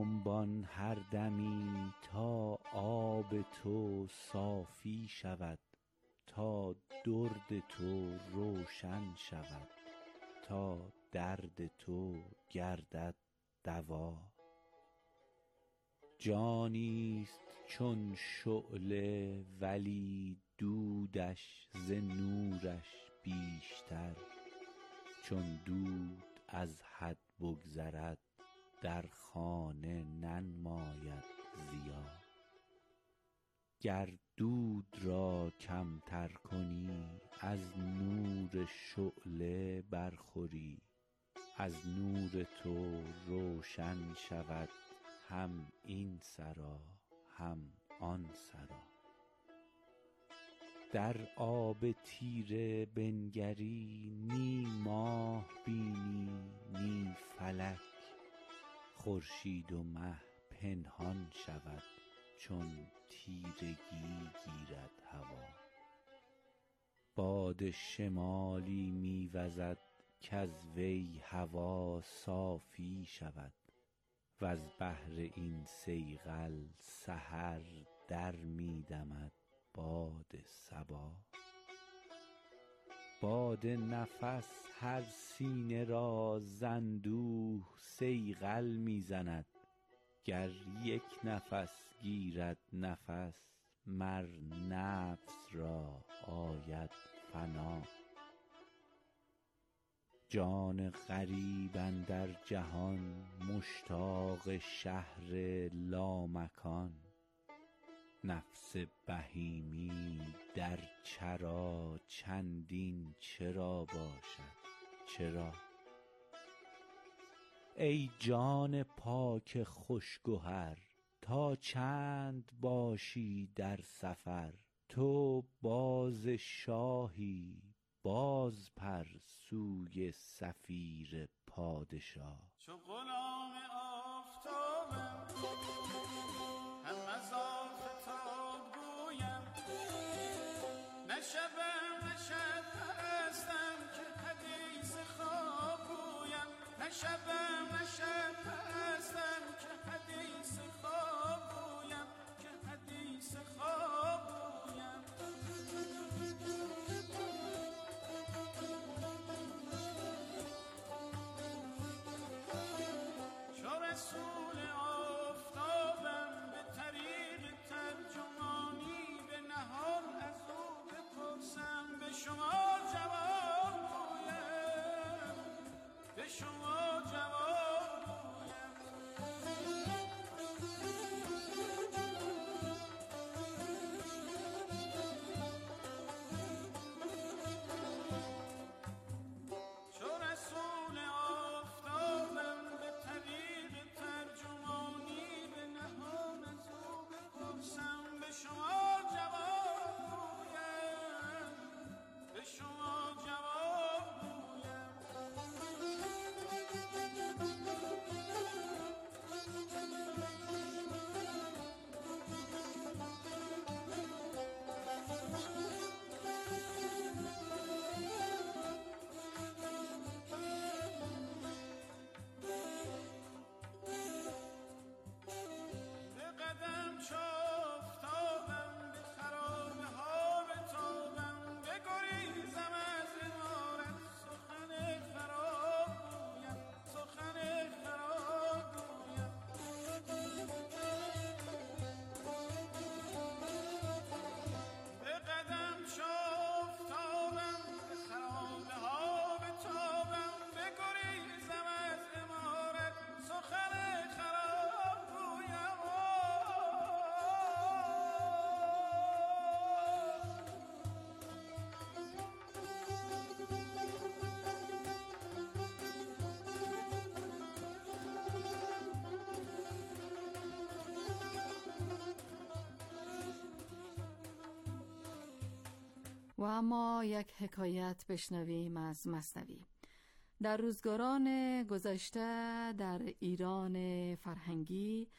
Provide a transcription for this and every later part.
جنبان هر دمی تا آب تو صافی شود، تا درد تو روشن شود، تا درد تو گردد دوا. جانیست چون شعله ولی دودش ز نورش بیشتر، چون دود از حد بگذرد در خانه ننماید ضیا. گر دود را کمتر کنی از نور شعله برخوری، از نور تو روشن شود هم این سرا هم آن سرا. در آب تیره بنگری نی ماه بینی نی فلک، خورشید و مه پنهان شود چون تیرگی گیرد هوا. باد شمالی می وزد کز وی هوا صافی شود، وز بهر این صیقل سحر در می دمد باد صبا. باد نفس هر سینه را ز اندوه صیقل می زند، گر یک نفس گیرد نفس مر نفس را آید فنا. جان غریب اندر جهان مشتاق شهر لامکان، نفس بهیمی در چرا چندین چرا باشد چرا. ای جان پاک خوش گهر تا چند باشی در سفر، تو باز شاهی باز پر سوی صفیر پادشاه. چو غلام آفتابم هم از آفتاب گویم، نه شبم نه شب پرستم که حدیث خواب گویم، نه شبم نه شب پرستم که حدیث خواب گویم، که حدیث خواب گویم. رسول آفتابم به طریق ترجمانی به نهان از او بپرسم، به شما جواب گویم، به شما جواب گویم. چو رسول آفتابم به طریق ترجمانی به نهان از او بپرسم، به شما جواب گویم، به شما جواب گویم. و اما یک حکایت بشنویم از مثنوی. در روزگاران گذشته در ایران فرهنگی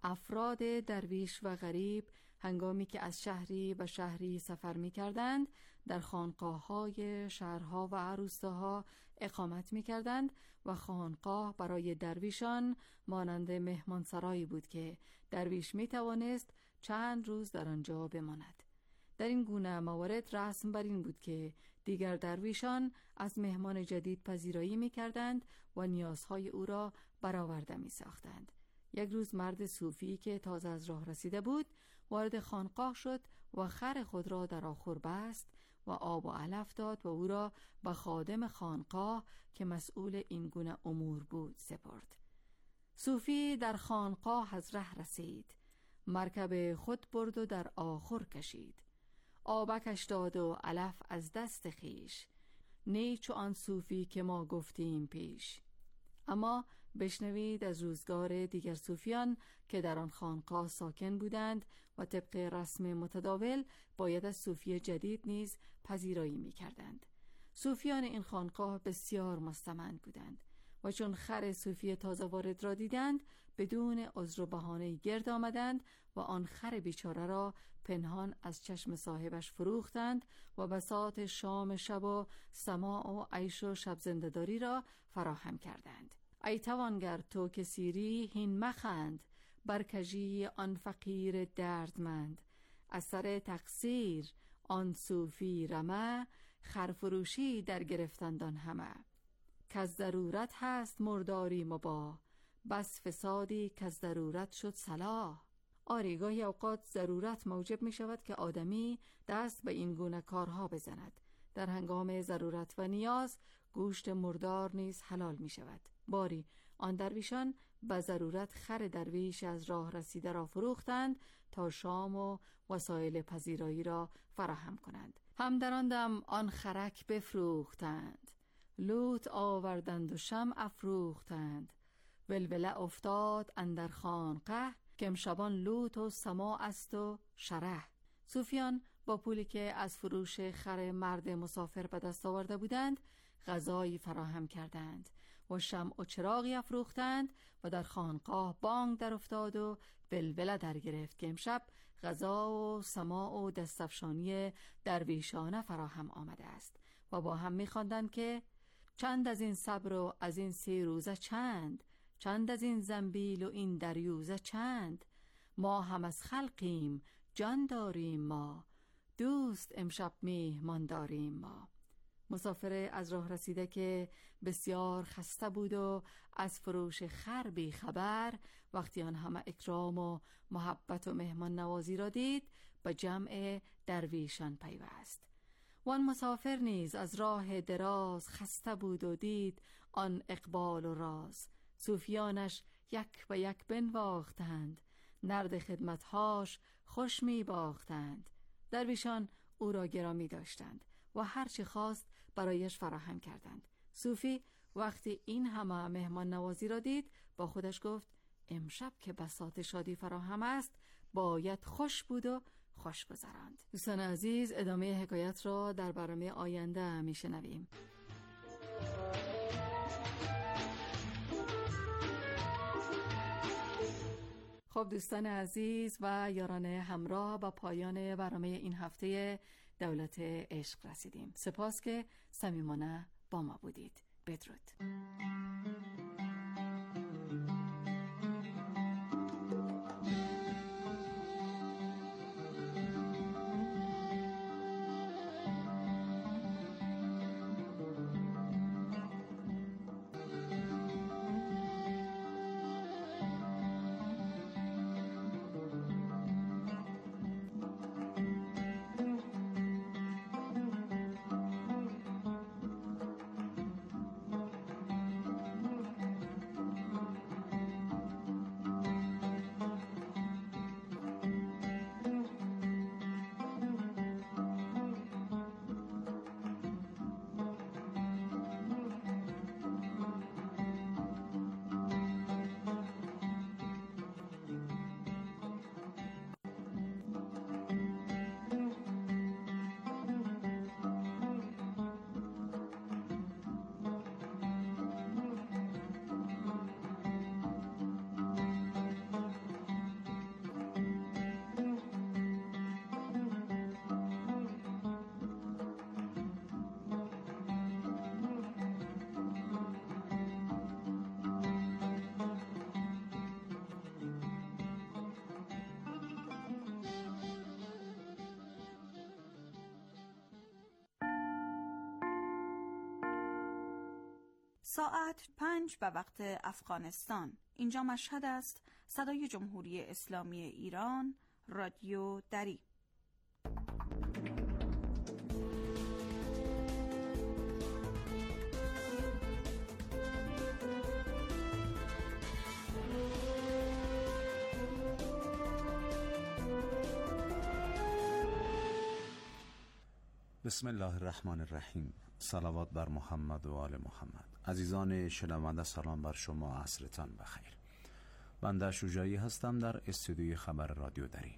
افراد درویش و غریب هنگامی که از شهری به شهری سفر می کردند در خانقاه‌های شهرها و روستاها اقامت می کردند و خانقاه برای درویشان مانند مهمانسرایی بود که درویش می توانست چند روز در آنجا بماند. در این گونه موارد رسم بر این بود که دیگر درویشان از مهمان جدید پذیرایی می کردند و نیازهای او را برآورده می ساختند. یک روز مرد صوفی که تازه از راه رسیده بود وارد خانقاه شد و خر خود را در آخور بست و آب و علف داد و او را به خادم خانقاه که مسئول این گونه امور بود سپرد. صوفی در خانقاه از ره رسید، مرکب خود برد و در آخور کشید، آبکش داد و علف از دست خیش، نی چو آن صوفی که ما گفتیم پیش. اما بشنوید از روزگار دیگر صوفیان که در آن خانقاه ساکن بودند و طبق رسم متداول باید از صوفی جدید نیز پذیرایی می کردند. صوفیان این خانقاه بسیار مستمند بودند و چون خر صوفی تازه وارد را دیدند بدون عذر و بهانه‌ای گرد آمدند و آن خر بیچاره را پنهان از چشم صاحبش فروختند و بساط شام شب و سماع و عیش و شب زنده‌داری را فراهم کردند. ای توانگر تو که سیری هین مخند، برکجی آن فقیر دردمند، اثر تقصیر آن صوفی رمه، خرفروشی در گرفتندان همه. کز ضرورت هست مرداری مباح، بس فسادی کز ضرورت شد صلاح. آری گاهی اوقات ضرورت موجب می شود که آدمی دست به این گونه کارها بزند. در هنگام ضرورت و نیاز گوشت مردار نیز حلال می شود. باری آن درویشان به ضرورت خر درویش از راه رسیده را فروختند تا شام و وسایل پذیرایی را فراهم کنند. هم در آن دم آن خرک بفروختند، لوت آوردند و شمع افروختند. ولوله افتاد اندر خانقه، که امشبان لوت و سماع است و شره. صوفیان با پولی که از فروش خر مرد مسافر به دست آورده بودند غذایی فراهم کردند و شمع و چراغی افروختند و در خانقاه بانگ در افتاد و ولوله در گرفت که امشب غذا و سماع و دستفشانی درویشانه فراهم آمده است و با هم می‌خواندند که چند از این صبر و از این 3 روزه چند، چند از این زنبیل و این دریوزه چند. ما هم از خلقیم جان داریم ما، دوست امشب میهمان داریم ما. مسافر از راه رسیده که بسیار خسته بود و از فروش خر بی خبر، وقتی آن همه اکرام و محبت و مهمان نوازی را دید به جمع درویشان پیوست. وان مسافر نیز از راه دراز خسته بود و دید آن اقبال و راز. صوفیانش یک به یک بنواختند، نرد خدمتهاش خوش می باختند. درویشان او را گرامی داشتند و هر چی خواست برایش فراهم کردند. صوفی وقتی این همه مهمان نوازی را دید با خودش گفت امشب که بساط شادی فراهم است باید خوش بود و خوش گذراند. دوستان عزیز، ادامه حکایت را در برنامه آینده میشنویم. خب دوستان عزیز و یاران همراه، با پایان برنامه این هفته دولت عشق رسیدیم. سپاس که صمیمانه با ما بودید. بدرود. ساعت 5 به وقت افغانستان. اینجا مشهد است. صدای جمهوری اسلامی ایران، رادیو دری. بسم الله الرحمن الرحیم. صلوات بر محمد و آل محمد. عزیزان شنونده، سلام بر شما، عصرتان بخیر. بنده شجاعی هستم در استودیوی خبر رادیو دری.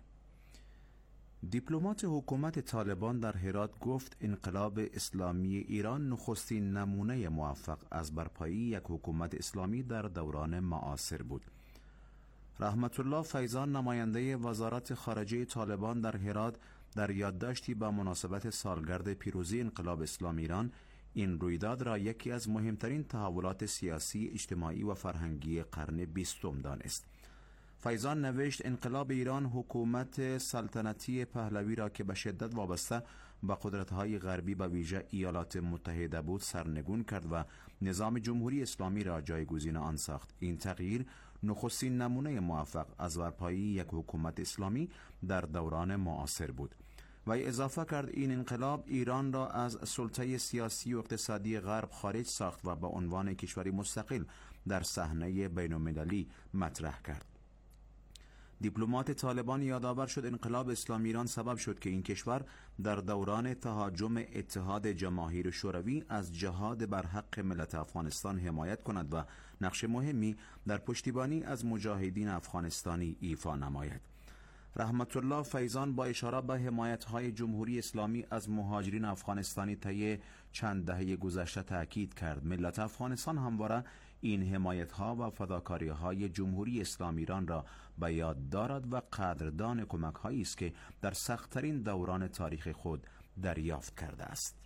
دیپلمات حکومت طالبان در هرات گفت انقلاب اسلامی ایران نخستین نمونه موفق از برپایی یک حکومت اسلامی در دوران معاصر بود. رحمت الله فیضان، نماینده وزارت خارجه طالبان در هرات، در یادداشتی با مناسبت سالگرد پیروزی انقلاب اسلامی ایران این رویداد را یکی از مهمترین تحولات سیاسی، اجتماعی و فرهنگی قرن 20 دانست. فیضان نوشت انقلاب ایران حکومت سلطنتی پهلوی را که به شدت وابسته به قدرت‌های غربی به ویژه ایالات متحده بود سرنگون کرد و نظام جمهوری اسلامی را جایگزین آن ساخت. این تغییر نخستین نمونه موفق از برپایی یک حکومت اسلامی در دوران معاصر بود. و اضافه کرد این انقلاب ایران را از سلطه سیاسی و اقتصادی غرب خارج ساخت و به عنوان کشوری مستقل در صحنه بین‌المللی مطرح کرد. دیپلمات طالبان یادآور شد انقلاب اسلامی ایران سبب شد که این کشور در دوران تهاجم اتحاد جماهیر شوروی از جهاد بر حق ملت افغانستان حمایت کند و نقش مهمی در پشتیبانی از مجاهدین افغانستانی ایفا نماید. رحمت الله فیضان با اشاره به حمایت‌های جمهوری اسلامی از مهاجرین افغانستانی طی چند دهه گذشته تأکید کرد ملت افغانستان همواره این حمایت‌ها و فداکاری‌های جمهوری اسلامی ایران را به یاد دارد و قدردان کمک‌هایی است که در سخت‌ترین دوران تاریخ خود دریافت کرده است.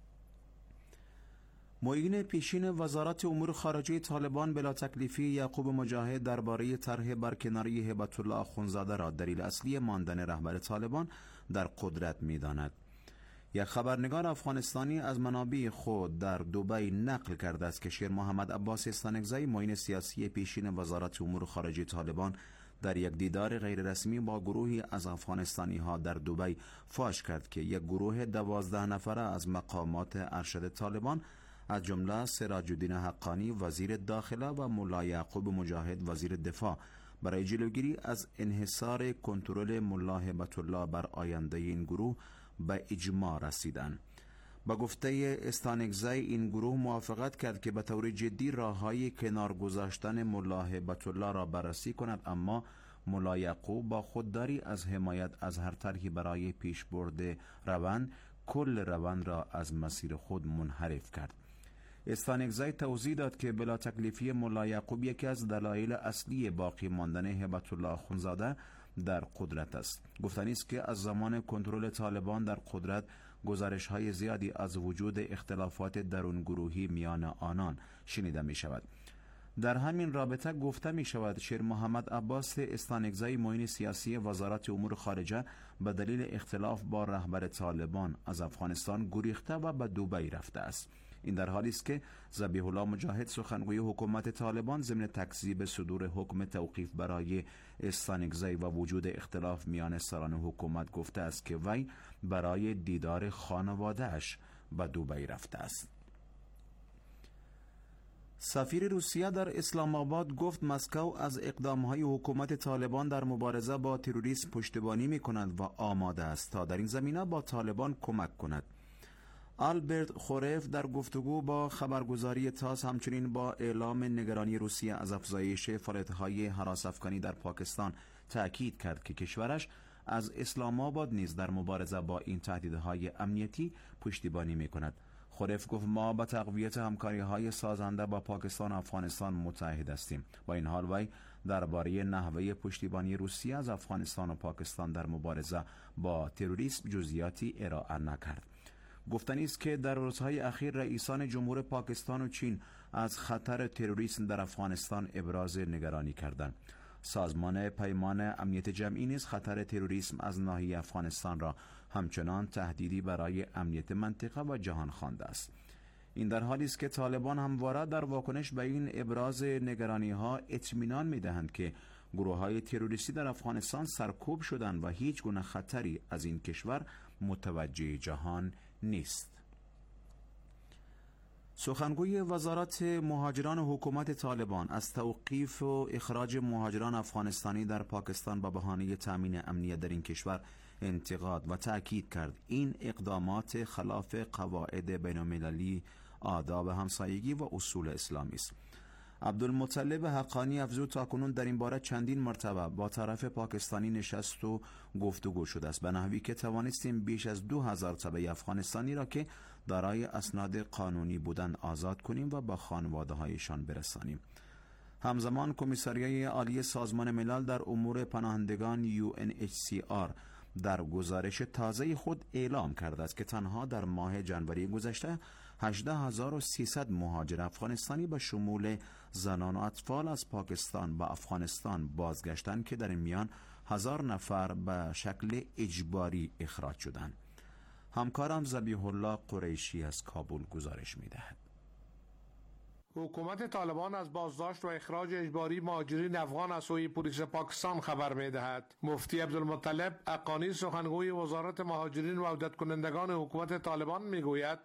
معین پیشین وزارت امور خارجه طالبان بلا تکلیفی یعقوب مجاهد درباره طرح برکناری هیبت الله اخوندزاده را دلیل اصلی ماندن رهبر طالبان در قدرت می‌داند. یک خبرنگار افغانستانی از منابع خود در دبی نقل کرده است که شیر محمد عباس استانکزی، معین سیاسی پیشین وزارت امور خارجه طالبان، در یک دیدار غیررسمی با گروهی از افغانستانی ها در دبی فاش کرد که یک گروه 12 نفره از مقامات ارشد طالبان از جمله سراج الدین حقانی وزیر داخله و ملا یعقوب مجاهد وزیر دفاع برای جلوگیری از انحصار کنترل ملا هیبت الله بر آینده این گروه به اجماع رسیدند. با گفته استانکزی این گروه موافقت کرد که به طور جدی راههای کنار گذاشتن ملا هیبت الله را بررسی کند، اما ملا یعقوب با خودداری از حمایت از هر طرحی برای پیشبرد روند کل روند را از مسیر خود منحرف کرد. استانکزی توضیح داد که بلا تکلیفی ملا یعقوب یکی از دلایل اصلی باقی ماندن هیبت الله اخوندزاده در قدرت است. گفتنی است که از زمان کنترل طالبان در قدرت گزارش‌های زیادی از وجود اختلافات درون گروهی میان آنان شنیده می شود. در همین رابطه گفته می شود شیر محمد عباس استانکزی، معین سیاسی وزارت امور خارجه، به دلیل اختلاف با رهبر طالبان از افغانستان گریخته و به دبی رفته است. این در حالی است که ذبیح الله مجاهد، سخنگوی حکومت طالبان، ضمن تکذیب صدور حکم توقیف برای استانکزی و وجود اختلاف میان سران حکومت گفته است که وی برای دیدار خانواده‌اش به دبی رفته است. سفیر روسیه در اسلام آباد گفت مسکو از اقدام‌های حکومت طالبان در مبارزه با تروریسم پشتیبانی می‌کند و آماده است تا در این زمینه با طالبان کمک کند. آلبرت خوریف در گفتگو با خبرگزاری تاس همچنین با اعلام نگرانی روسیه از افزایش فعالیت‌های هراس‌افکنی در پاکستان تأکید کرد که کشورش از اسلام آباد نیز در مبارزه با این تهدیدهای امنیتی پشتیبانی می‌کند. خوریف گفت ما با تقویت همکاری‌های سازنده با پاکستان و افغانستان متحد هستیم. با این حال وی درباره نحوه پشتیبانی روسیه از افغانستان و پاکستان در مبارزه با تروریسم جزئیاتی ارائه نکرد. گفتنی است که در روزهای اخیر رئیسان جمهور پاکستان و چین از خطر تروریسم در افغانستان ابراز نگرانی کردند. سازمان پیمان امنیت جمعی نیز خطر تروریسم از ناحیه افغانستان را همچنان تهدیدی برای امنیت منطقه و جهان خوانده است. این در حالی است که طالبان همواره در واکنش به این ابراز نگرانی‌ها اطمینان می‌دهند که گروه‌های تروریستی در افغانستان سرکوب شدند و هیچ گونه خطری از این کشور متوجه جهان نیست. سخنگوی وزارت مهاجران حکومت طالبان از توقیف و اخراج مهاجران افغانستانی در پاکستان به بهانه تامین امنیت در این کشور انتقاد و تأکید کرد این اقدامات خلاف قواعد بین‌المللی، آداب همسایگی و اصول اسلامی است. عبدالمطلب حقانی افزود تاکنون در این باره چندین مرتبه با طرف پاکستانی نشست و گفتگو شده است، به نحوی که توانستیم بیش از 2000 تبع افغانستانی را که دارای اسناد قانونی بودند آزاد کنیم و به خانواده‌هایشان برسانیم. همزمان کمیساریای عالی سازمان ملل در امور پناهندگان UNHCR در گزارش تازه خود اعلام کرده است که تنها در ماه ژانویه گذشته 18300 مهاجر افغانستانی به شمول زنان و اطفال از پاکستان به افغانستان بازگشتند که در این میان 1000 نفر به شکل اجباری اخراج شدند. همکارم ذبیح الله قریشی از کابل گزارش می‌دهد. حکومت طالبان از بازداشت و اخراج اجباری مهاجرین افغان از سوی پلیس پاکستان خبر می‌دهد. مفتی عبدالمطلب حقانی سخنگوی وزارت مهاجرین و عودت کنندگان حکومت طالبان می‌گوید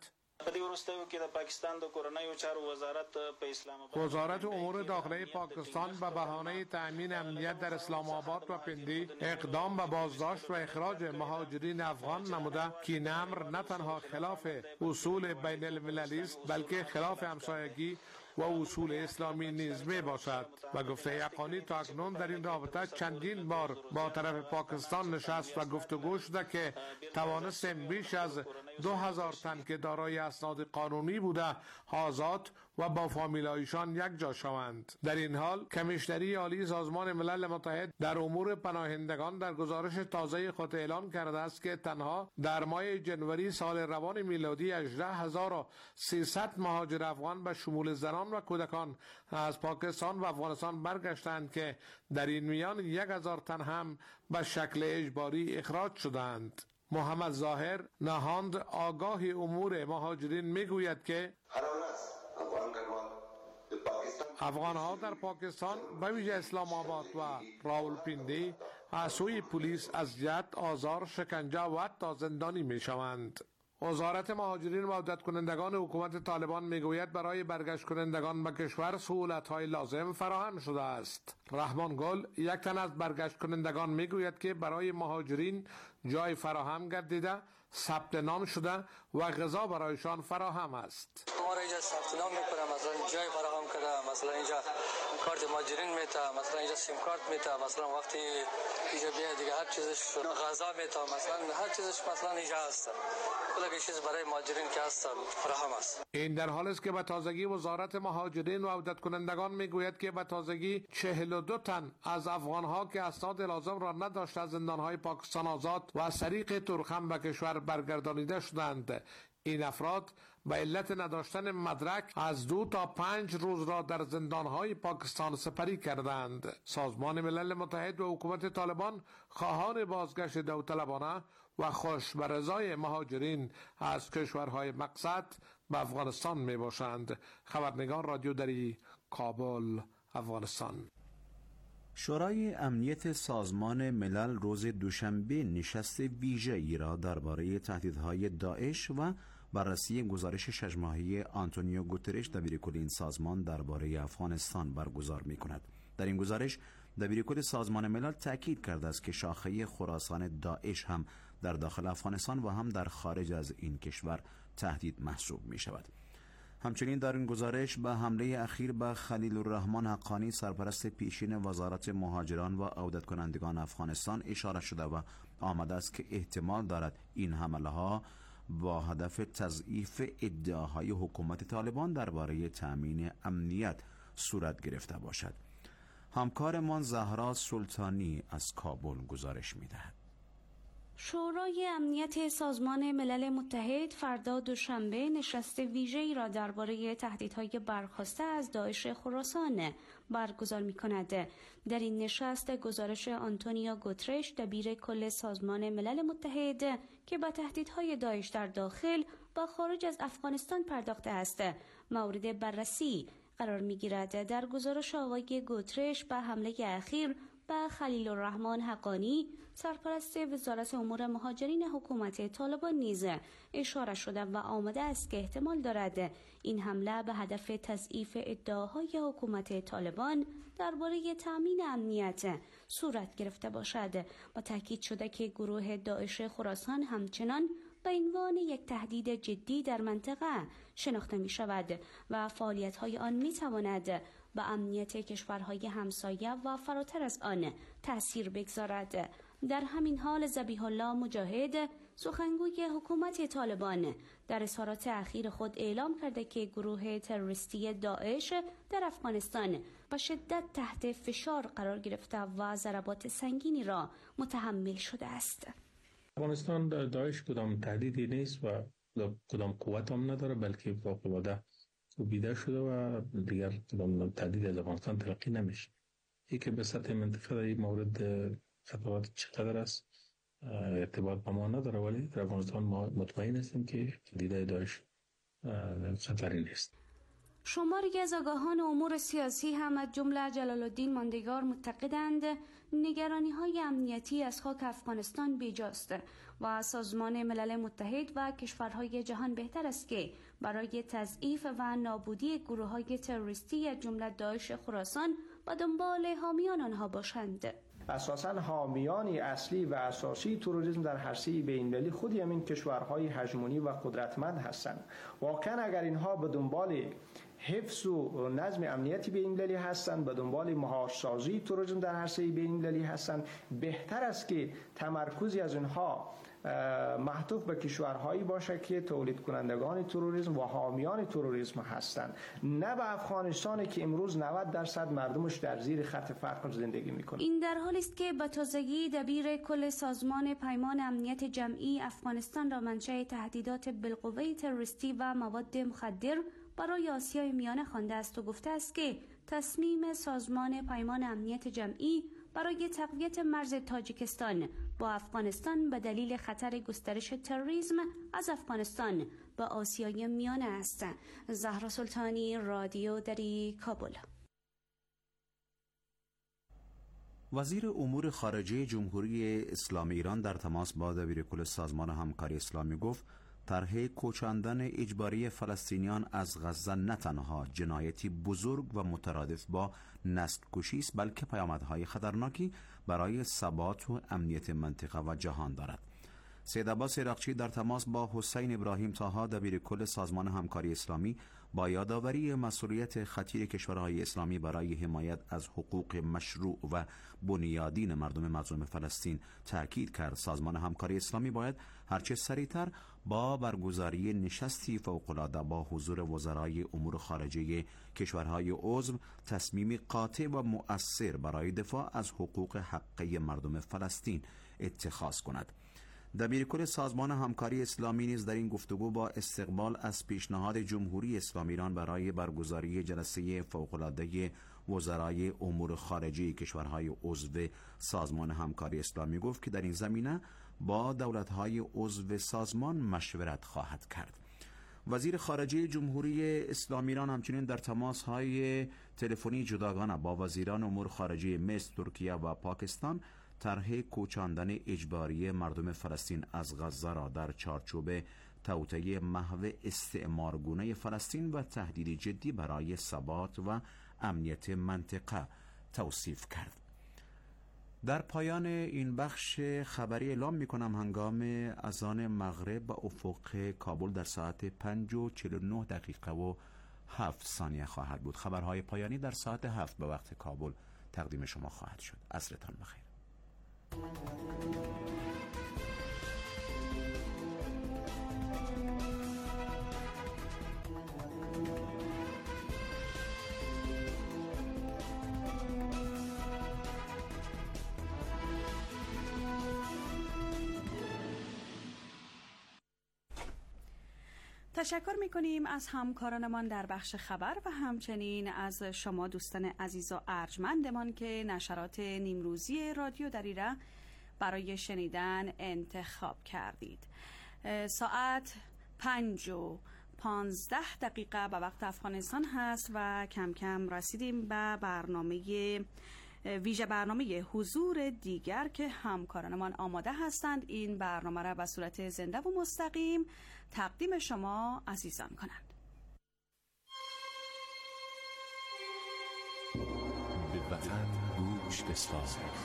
وزارت امور داخلی پاکستان به بهانه تأمین امنیت در اسلام آباد و پندی اقدام به بازداشت و اخراج مهاجرین افغان نموده که این امر نه تنها خلاف اصول بین المللی است بلکه خلاف همسایگی و اصول اسلامی نیز می باشد. و گفته حقانی تا اکنون در این رابطه چندین بار با طرف پاکستان نشست و گفتگو شده که توانستیم بیش از 2000 تن که دارای اسناد قانونی بوده آزاد و با فامیلایشان یک جا شوند. در این حال کمیشنری عالی سازمان ملل متحد در امور پناهندگان در گزارش تازه خود اعلام کرده است که تنها در ماه جنوری سال روان میلادی 18300 مهاجر افغان به شمول زنان و کودکان از پاکستان و افغانستان برگشتند که در این میان 1000 تن هم به شکل اجباری اخراج شدند. محمد ظاهر نهاند آگاه امور مهاجرین میگوید که افغان‌ها در پاکستان به ویژه اسلام آباد و راولپیندی از سوی پلیس اذیت، آزار، شکنجه و حتی زندانی میشوند. وزارت مهاجرین و عودت کنندگان حکومت طالبان میگوید برای برگشت کنندگان به کشور سهولت‌های لازم فراهم شده است. رحمان گل یک تن از برگشت کنندگان میگوید که برای مهاجرین جای فراهم گردیده، ثبت نام شده و غذا برایشان فراهم است. ما را اینجا ثبت نام میکنه، مثلا جای فراهم کرده، مثلا اینجا کارت مهاجرین میته، مثلا اینجا سیم کارت میته، مثلا وقتی اینجا بیاد دیگه هر چیزش غذا میته، مثلا هر چیزش مثلا اینجا هست. کل چیز برای مهاجرین که هست فراهم است. این در حالی است که به تازگی وزارت مهاجرین و عودت کنندگان میگوید که به تازگی 42 تن از افغان‌ها که اسناد لازم را نداشت از زندان‌های پاکستان آزاد و از طریق ترخم به کشور برگردانیده شدند. این افراد به علت نداشتن مدرک از 2 تا 5 روز را در زندان‌های پاکستان سپری کردند. سازمان ملل متحد و حکومت طالبان خواهان بازگشت داوطلبانه و خوش به رضای مهاجرین از کشورهای مقصد به افغانستان می باشند. خبرنگار رادیو دری، کابل، افغانستان. شورای امنیت سازمان ملل روز دوشنبه نشست ویژه‌ای را درباره تهدیدهای داعش و بررسی گزارش 6 ماهه آنتونیو گوترش دبیرکل این سازمان درباره افغانستان برگزار می‌کند. در این گزارش دبیرکل سازمان ملل تاکید کرده است که شاخه خراسان داعش هم در داخل افغانستان و هم در خارج از این کشور تهدید محسوب می‌شود. همچنین در این گزارش به حمله اخیر به خلیل الرحمن حقانی سرپرست پیشین وزارت مهاجران و عودت کنندگان افغانستان اشاره شده و آمده است که احتمال دارد این حمله ها با هدف تضعیف ادعاهای حکومت طالبان درباره تأمین امنیت صورت گرفته باشد. همکارمان زهرا سلطانی از کابل گزارش می‌دهد. شورای امنیت سازمان ملل متحد فردا دوشنبه نشست ویژه‌ای را درباره تهدیدهای برخاسته از داعش خراسان برگزار می‌کند. در این نشست گزارش آنتونیو گوترش دبیر کل سازمان ملل متحد که با تهدیدهای داعش در داخل با خارج از افغانستان پرداخته است مورد بررسی قرار می‌گیرد. در گزارش آقای گوترش به حمله اخیر به خلیل الرحمن حقانی سرپرست وزارت امور مهاجرین حکومت طالبان نیز اشاره شده و آمده است که احتمال دارد این حمله به هدف تضعیف ادعاهای حکومت طالبان درباره تامین امنیت صورت گرفته باشد. با تاکید شده که گروه داعش خراسان همچنان به عنوان یک تهدید جدی در منطقه شناخته می شود و فعالیت‌های آن می تواند به امنیت کشورهای همسایه و فراتر از آن تأثیر بگذارد. در همین حال ذبیح الله مجاهد سخنگوی حکومت طالبان در اظهارات اخیر خود اعلام کرده که گروه تروریستی داعش در افغانستان به شدت تحت فشار قرار گرفته و ضربات سنگینی را متحمل شده است. افغانستان داعش کدام تهدیدی نیست و کدام قوت هم نداره، بلکه فوق‌العاده کوبیده شده و دیگر کدام تهدید از افغانستان تلقی نمیشه. این که به سطح منطقه در این مورد خطرات چقدر است ارتباط با ما نداره، ولی در افغانستان ما مطمئن هستیم که تهدید داعش خطری نیست. شماری از آگاهان امور سیاسی هم از جمله جلال الدین ماندگار معتقدند نگرانی‌های امنیتی از خاک افغانستان بیجاست و سازمان ملل متحد و کشورهای جهان بهتر است که برای تضعیف و نابودی گروه‌های تروریستی از جمله داعش خراسان و دنبال حامیان آنها باشند. اساساً حامیان اصلی و اساسی تروریسم در عرصه بین‌المللی خود همین کشورهای هژمونی و قدرتمند هستند. واقعاً اگر اینها به دنبال حفظ و نظم امنیتی بین‌المللی هستند، به دنبال مهارسازی تروریسم در عرصه بین‌المللی هستند، بهتر است که تمرکزی از اینها محدود به کشورهایی باشه که تولید کنندگان تروریسم و حامیان تروریسم هستند، نه به افغانستانی که امروز 90% مردمش در زیر خط فقر زندگی میکنه. این در حالی است که به تازگی دبیر کل سازمان پیمان امنیت جمعی افغانستان را منشأ تهدیدات بالقوه تروریستی و مواد مخدر برای آسیای میانه خوانده است و گفته است که تصمیم سازمان پیمان امنیت جمعی برای تقویت مرز تاجیکستان با افغانستان به دلیل خطر گسترش تروریسم از افغانستان به آسیای میانه است. زهرا سلطانی، رادیو دری، کابل. وزیر امور خارجه جمهوری اسلامی ایران در تماس با دبیرکل سازمان همکاری اسلامی گفت طرح کوچاندن اجباری فلسطینیان از غزه نه تنها جنایتی بزرگ و مترادف با نسل‌کشی است، بلکه پیامدهای خطرناکی برای ثبات و امنیت منطقه و جهان دارد. سید عباس عراقچی در تماس با حسین ابراهیم طاها دبیرکل سازمان همکاری اسلامی با یادآوری مسئولیت خطیر کشورهای اسلامی برای حمایت از حقوق مشروع و بنیادین مردم مظلوم فلسطین تاکید کرد سازمان همکاری اسلامی باید هرچه سریعتر با برگزاری نشستی فوق‌العاده با حضور وزرای امور خارجه کشورهای عضو تصمیمی قاطع و مؤثر برای دفاع از حقوق حقیقی مردم فلسطین اتخاذ کند. دبیرکل سازمان همکاری اسلامی نیز در این گفتگو با استقبال از پیشنهاد جمهوری اسلامی ایران برای برگزاری جلسه فوق‌العاده وزرای امور خارجه کشورهای عضو سازمان همکاری اسلامی گفت که در این زمینه با دولت‌های عضو سازمان مشورت خواهد کرد. وزیر خارجه جمهوری اسلامی ایران همچنین در تماس‌های تلفنی جداگانه با وزیران امور خارجه مصر، ترکیه و پاکستان طرح کوچاندن اجباری مردم فلسطین از غزه را در چارچوب توطئه محو استعمارگونه فلسطین و تهدید جدی برای ثبات و امنیت منطقه توصیف کرد. در پایان این بخش خبری اعلام می‌کنم هنگام اذان مغرب به افق کابل در ساعت 5:49 خواهد بود. خبرهای پایانی در ساعت 7 به وقت کابل تقدیم شما خواهد شد. عصرتان بخیر. تشکر می‌کنیم از همکارانمان در بخش خبر و همچنین از شما دوستان عزیز و ارجمندمان که نشرات نیمروزی رادیو دریره برای شنیدن انتخاب کردید. ساعت 5:15 به وقت افغانستان هست و کم کم رسیدیم به ویژه برنامه حضور دیگر که همکارانمان آماده هستند این برنامه را به صورت زنده و مستقیم تقدیم شما عزیزان کنند. به وطن گوش بسپار.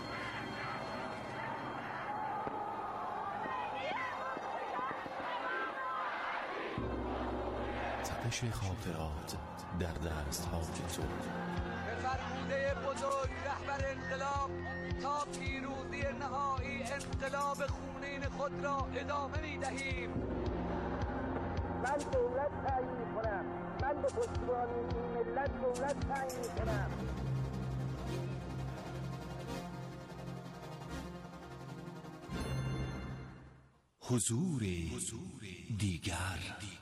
تپش خاطرات در دست‌های تو. به فرموده بزرگ رهبر انقلاب تا پیروزی نهایی انقلاب خونین خود را ادامه می‌دهیم. من دولت تعیین می‌کنم. من به پشتیبانی این ملت دولت تعیین می‌کنم. حضور دیگر.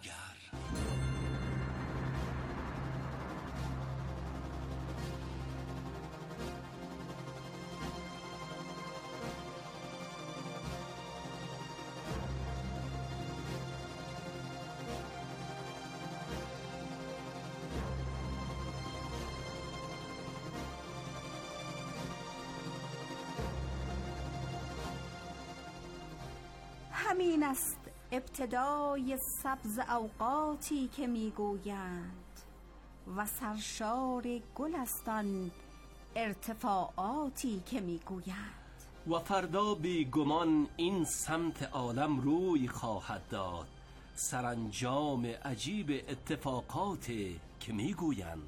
همین است ابتدای سبز اوقاتی که میگویند و سرشار گل است آن ارتفاعاتی که میگویند و فردا بی گمان این سمت عالم روی خواهد داد سرانجام عجیب اتفاقاتی که میگویند.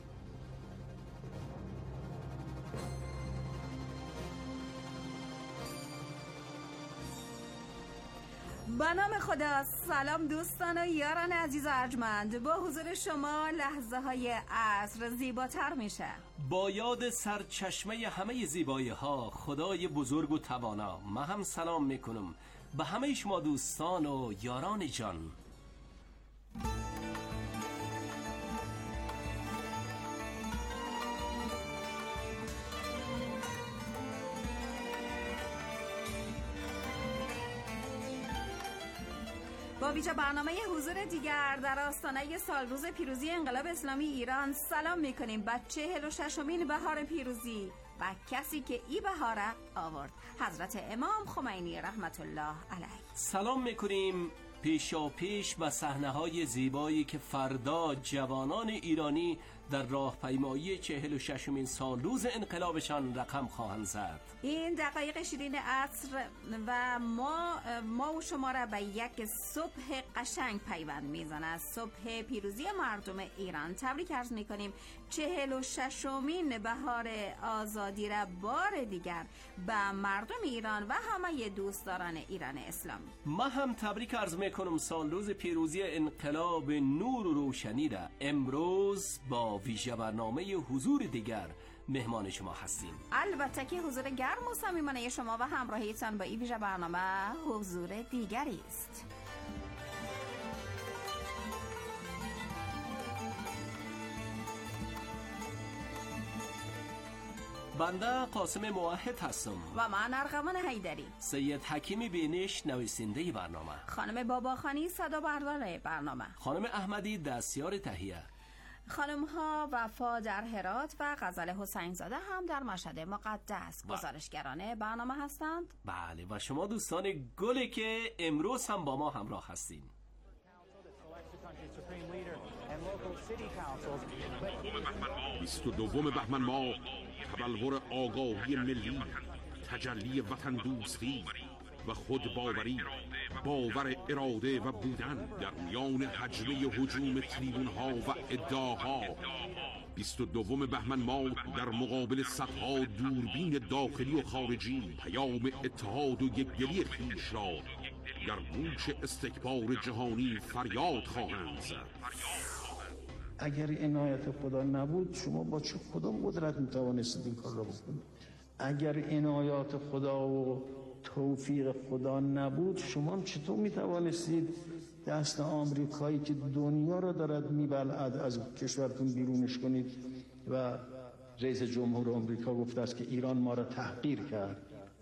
به نام خدا. سلام دوستان و یاران عزیز و ارجمند، با حضور شما لحظه های عصر زیباتر میشه. با یاد سرچشمه همه زیبایی ها خدای بزرگ و توانا من هم سلام میکنم به همه شما دوستان و یاران جان. با ویژه برنامه حضور دیگر در آستانه سالروز پیروزی انقلاب اسلامی ایران سلام میکنیم به 46مین بهار پیروزی و کسی که ای بهار آورد، حضرت امام خمینی رحمت الله علیه. سلام میکنیم پیشا پیش و صحنه‌های زیبایی که فردا جوانان ایرانی در راهپیمایی 46مین سالروز انقلابشان رقم خواهند زد. این دقایق شیرین عصر و ما و شما را به یک صبح قشنگ پیوند میزند. صبح پیروزی مردم ایران. تبریک عرض میکنیم 46مین بهار آزادی را بار دیگر به مردم ایران و همه دوستداران ایران اسلامی. ما هم تبریک عرض میکنم سالروز پیروزی انقلاب نور و روشنی را. امروز با ویژه برنامه حضور دیگر مهمان شما هستیم. البته که حضور گرم و صمیمانه شما و همراهیتان با این ویژه برنامه حضور دیگری است. بنده قاسم موحد هستم و من ارغوان حیدری. سید حکیم بینش نویسنده برنامه، خانم باباخانی صدا بردار برنامه، خانم احمدی دستیار تهیه، خانم ها وفا در هرات و غزل حسین زاده هم در مشهد مقدس گزارشگران برنامه هستند. بله و شما دوستان گلی که امروز هم با ما همراه هستین. 22 بهمن ماه تبلور آگاهی ملی، تجلی وطن دوستی و خود باور اراده و بودن در میان حجمه هجوم تریبون ها و ادعاها. 22 بهمن ماه در مقابل صدها دوربین داخلی و خارجی پیام اتحاد و یکدلی خویش را در گوش استکبار جهانی فریاد خواهند زد. اگر عنایت خدا نبود شما با چه کدام قدرت میتوانستید این کار را بکنید؟ اگر عنایات خدا و توفیق خدا نبود شما چطور میتوانستید دست آمریکایی که دنیا را دارد میبلعد از کشورتون بیرونش کنید؟ و رئیس جمهور آمریکا گفته است که ایران ما را تحقیر کرد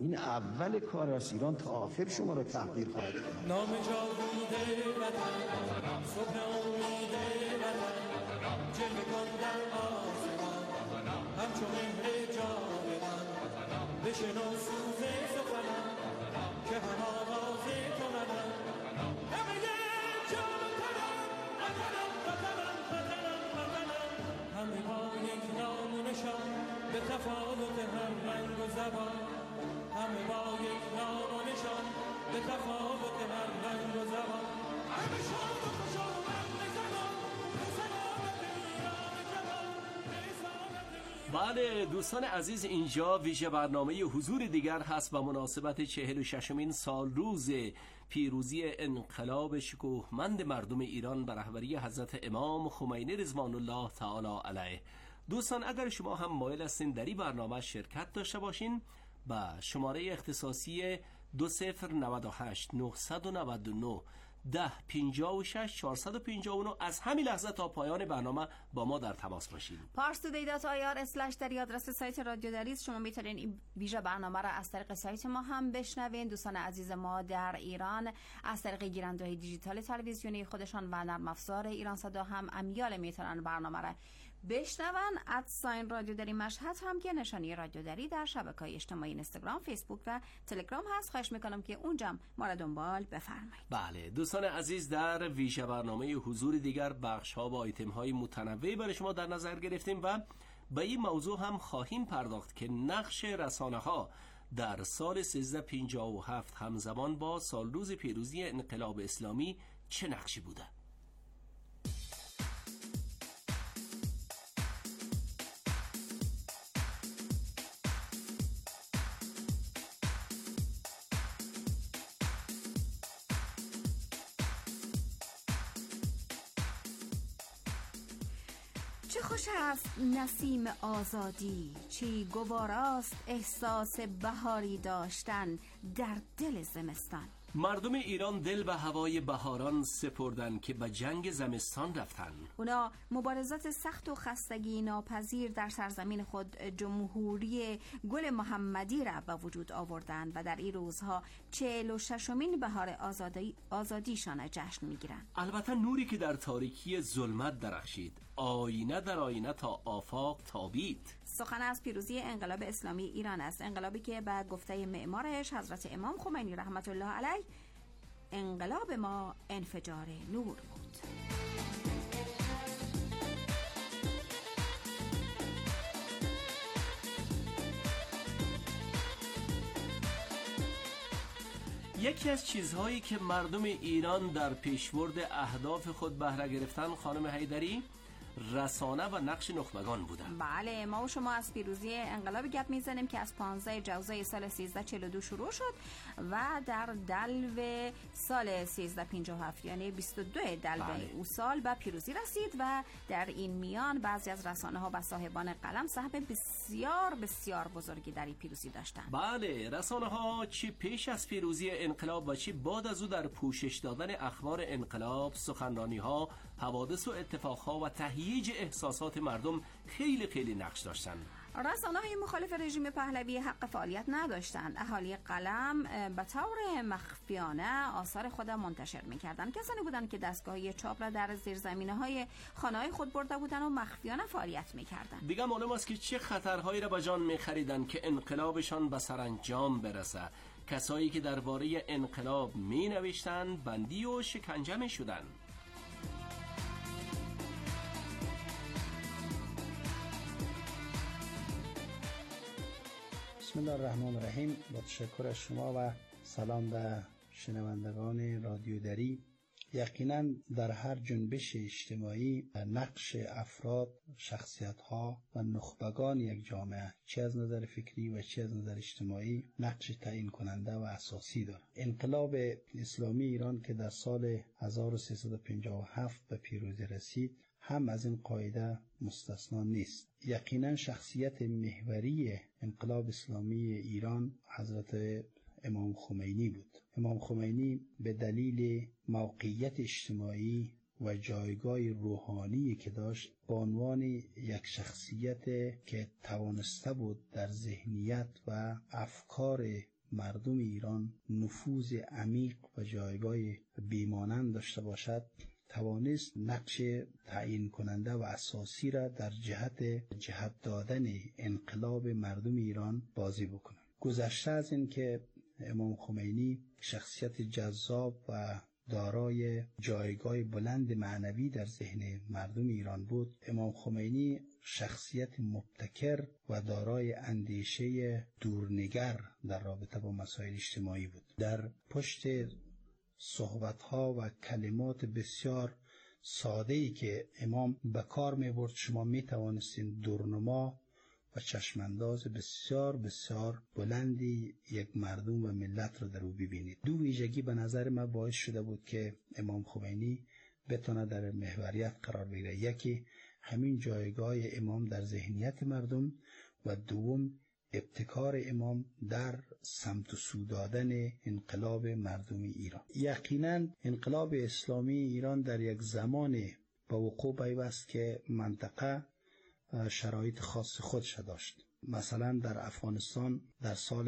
این اول کار است. ایران تا آخر شما رو تحقیر خواهد کرد. نام جاوید وطن، صبح امید وطن، جلوه کن در آسمان، همچو مهر جاودان، بشنو سوز سخنم که هم آواز تو منم، همه جان کنم، وطنم وطنم وطنم وطنم، همه با یک نام و نشان، به تفاوت هر رنگ و زبان، همه با یک نام و نشان، به تفاوت هر رنگ و زبان، همه شاد و خوش و مرد زمان، به سلامت ایران جوان، به اصالت. بله دوستان عزیز، اینجا ویژه برنامه حضور دیگر هست و مناسبت 46مین سال روز پیروزی انقلاب شکوهمند مردم ایران به رهبری حضرت امام خمینی رضوان الله تعالی علیه. دوستان اگر شما هم مایل هستین در این برنامه شرکت داشته باشین، با شماره اختصاصی 2098 999 1056 459 از همین لحظه تا پایان برنامه با ما در تماس باشید. parstoday.ir/ در آدرس سایت رادیو دری است. شما میتونین این ویژه برنامه را از طریق سایت ما هم بشنوین. دوستان عزیز ما در ایران از طریق گیرنده‌های دیجیتال تلویزیونی خودشان و نرم افزار ایران صدا هم امیال میتونن برنامه را بشنون. ادساین رادیو دری مشهد هم که نشانی رادیو دری در شبکه‌های اجتماعی اینستاگرام، فیسبوک و تلگرام هست. خواهش میکنم که اونجا ما را دنبال بفرمایید. بله دوستان عزیز، در ویژه برنامه حضور دیگر بخش‌ها و آیتم‌های متنوعی برای شما در نظر گرفتیم و به این موضوع هم خواهیم پرداخت که نقش رسانه‌ها در سال 1357 همزمان با سالروز پیروزی انقلاب اسلامی چه نقشی بوده. چه خوش است نسیم آزادی، چی گواراست احساس بهاری داشتن در دل زمستان. مردم ایران دل به هوای بهاران سپردن که به جنگ زمستان رفتن. اونا مبارزات سخت و خستگی ناپذیر در سرزمین خود جمهوری گل محمدی را به وجود آوردن و در این روزها 46مین بهار آزادیشان جشن میگیرن. البته نوری که در تاریکی ظلمت درخشید، آینه در آینه تا آفاق تابید. سخن از پیروزی انقلاب اسلامی ایران است، انقلابی که به گفته معمارش حضرت امام خمینی رحمت الله علیه انقلاب ما انفجار نور بود. یکی از چیزهایی که مردم ایران در پیشورد اهداف خود بهره گرفتن خانم حیدری رسانه و نقش نخبگان بودن. بله ما و شما از پیروزی انقلابی گپ میزنیم که از 15 جوزای سال 1342 شروع شد و در دلو سال 1357 یعنی 22 دلو او سال به پیروزی رسید و در این میان بعضی از رسانه ها و صاحبان قلم سهم بسیار بسیار بزرگی در این پیروزی داشتند. بله رسانه ها چی پیش از پیروزی انقلاب و چی بعد از او در پوشش دادن اخبار انقلاب، سخنرانی ها، حوادث و اتفاق ها و تهییج احساسات مردم خیلی خیلی نقش داشتند. رسانه‌های مخالف رژیم پهلوی حق فعالیت نداشتند. اهالی قلم به طور مخفیانه آثار خود منتشر می‌کردند. کسانی بودند که دستگاهی چاپ را در زیرزمینه‌های خانه‌های خود برده بودند و مخفیانه فعالیت می‌کردند. دیگه معلوم است که چه خطرهایی را به جان می‌خریدند که انقلابشان به سرانجام برسه. کسایی که درباره انقلاب می‌نوشتند بندی و شکنجه می‌شدند. بسم الله الرحمن الرحیم. با تشکر از شما و سلام به شنوندگان رادیو دری. یقینا در هر جنبش اجتماعی نقش افراد، شخصیت‌ها و نخبگان یک جامعه چه از نظر فکری و چه از نظر اجتماعی نقش تعیین کننده و اساسی دارد. انقلاب اسلامی ایران که در سال 1357 به پیروزی رسید هم از این قاعده مستثنا نیست. یقینا شخصیت محوری انقلاب اسلامی ایران حضرت امام خمینی بود. امام خمینی به دلیل موقعیت اجتماعی و جایگاه روحانی که داشت به عنوان یک شخصیت که توانسته بود در ذهنیت و افکار مردم ایران نفوذ عمیق و جایگاه بیمانند داشته باشد، توانست نقش تعیین کننده و اساسی را در جهت دادن انقلاب مردم ایران بازی بکنه. گذشته از این که امام خمینی شخصیت جذاب و دارای جایگاه بلند معنوی در ذهن مردم ایران بود، امام خمینی شخصیت مبتکر و دارای اندیشه دورنگر در رابطه با مسائل اجتماعی بود. در پشت صحبت‌ها و کلمات بسیار ساده‌ای که امام به کار می‌برد، شما می‌توانستین دورنما و چشمانداز بسیار بسیار بلندی یک مردم و ملت را در او ببینید. دو ویژگی به نظر من باعث شده بود که امام خمینی بتونه در محوریت قرار بگیره. یکی همین جایگاه امام در ذهنیت مردم و دوم ابتکار امام در سمت و سو دادن انقلاب مردم ایران. یقینا انقلاب اسلامی ایران در یک زمان به وقوع پیوست که منطقه شرایط خاص خودش داشت. مثلا در افغانستان در سال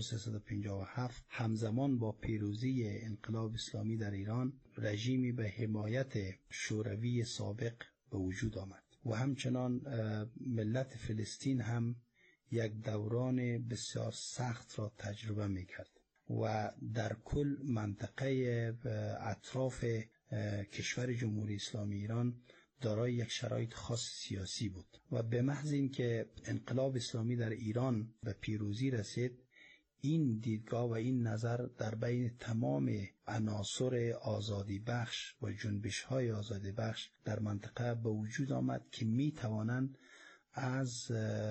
1357 همزمان با پیروزی انقلاب اسلامی در ایران، رژیمی به حمایت شوروی سابق به وجود آمد و همچنان ملت فلسطین هم یک دوران بسیار سخت را تجربه میکرد و در کل منطقه اطراف کشور جمهوری اسلامی ایران دارای یک شرایط خاص سیاسی بود و به محض اینکه انقلاب اسلامی در ایران به پیروزی رسید، این دیدگاه و این نظر در بین تمام عناصر آزادی بخش و جنبش های آزادی بخش در منطقه به وجود آمد که می توانند از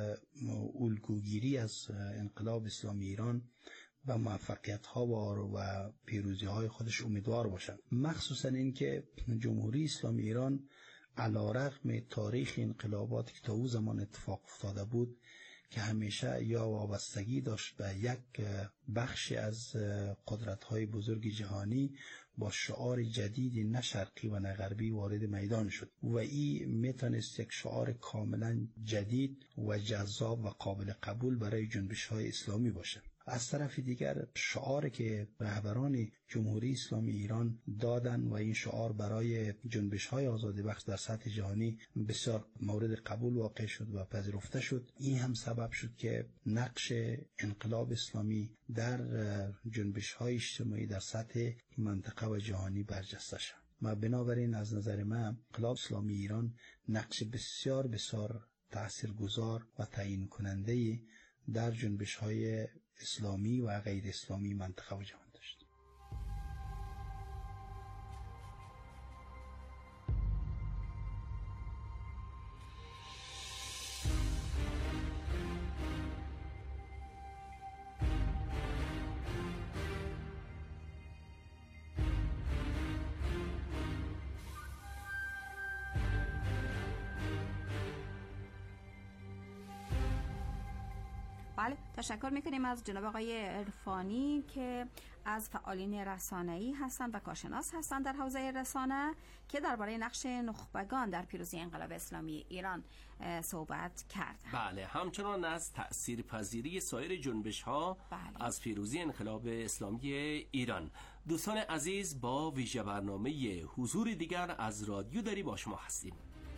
الگوگیری از انقلاب اسلامی ایران و موفقیت ها و پیروزی های خودش امیدوار باشند. مخصوصا اینکه جمهوری اسلامی ایران علیرغم تاریخ انقلاباتی که تا او زمان اتفاق افتاده بود که همیشه یا وابستگی داشت به یک بخشی از قدرت‌های بزرگ جهانی، با شعار جدیدی نه شرقی و نه غربی وارد میدان شد و این میتونست یک شعار کاملا جدید و جذاب و قابل قبول برای جنبش‌های اسلامی باشه. از طرف دیگر شعاری که رهبران جمهوری اسلامی ایران دادن و این شعار برای جنبش‌های آزادی بخش در سطح جهانی بسیار مورد قبول واقع شد و پذیرفته شد، این هم سبب شد که نقش انقلاب اسلامی در جنبش‌های اجتماعی در سطح منطقه و جهانی برجسته شد. بنابراین از نظر من انقلاب اسلامی ایران نقش بسیار بسیار تاثیرگذار و تعیین کننده در جنبش‌های اسلامی و غیر اسلامی منطقه و جهان داشت. بله، تشکر میکنیم از جناب آقای عرفانی که از فعالین رسانه‌ای هستند و کارشناس هستند در حوزه رسانه که درباره نقش نخبگان در پیروزی انقلاب اسلامی ایران صحبت کردند. بله، همچنان از تأثیرپذیری سایر جنبش‌ها از پیروزی انقلاب اسلامی ایران. دوستان عزیز، با ویژه برنامه حضور دیگر از رادیو دری با شما هستیم.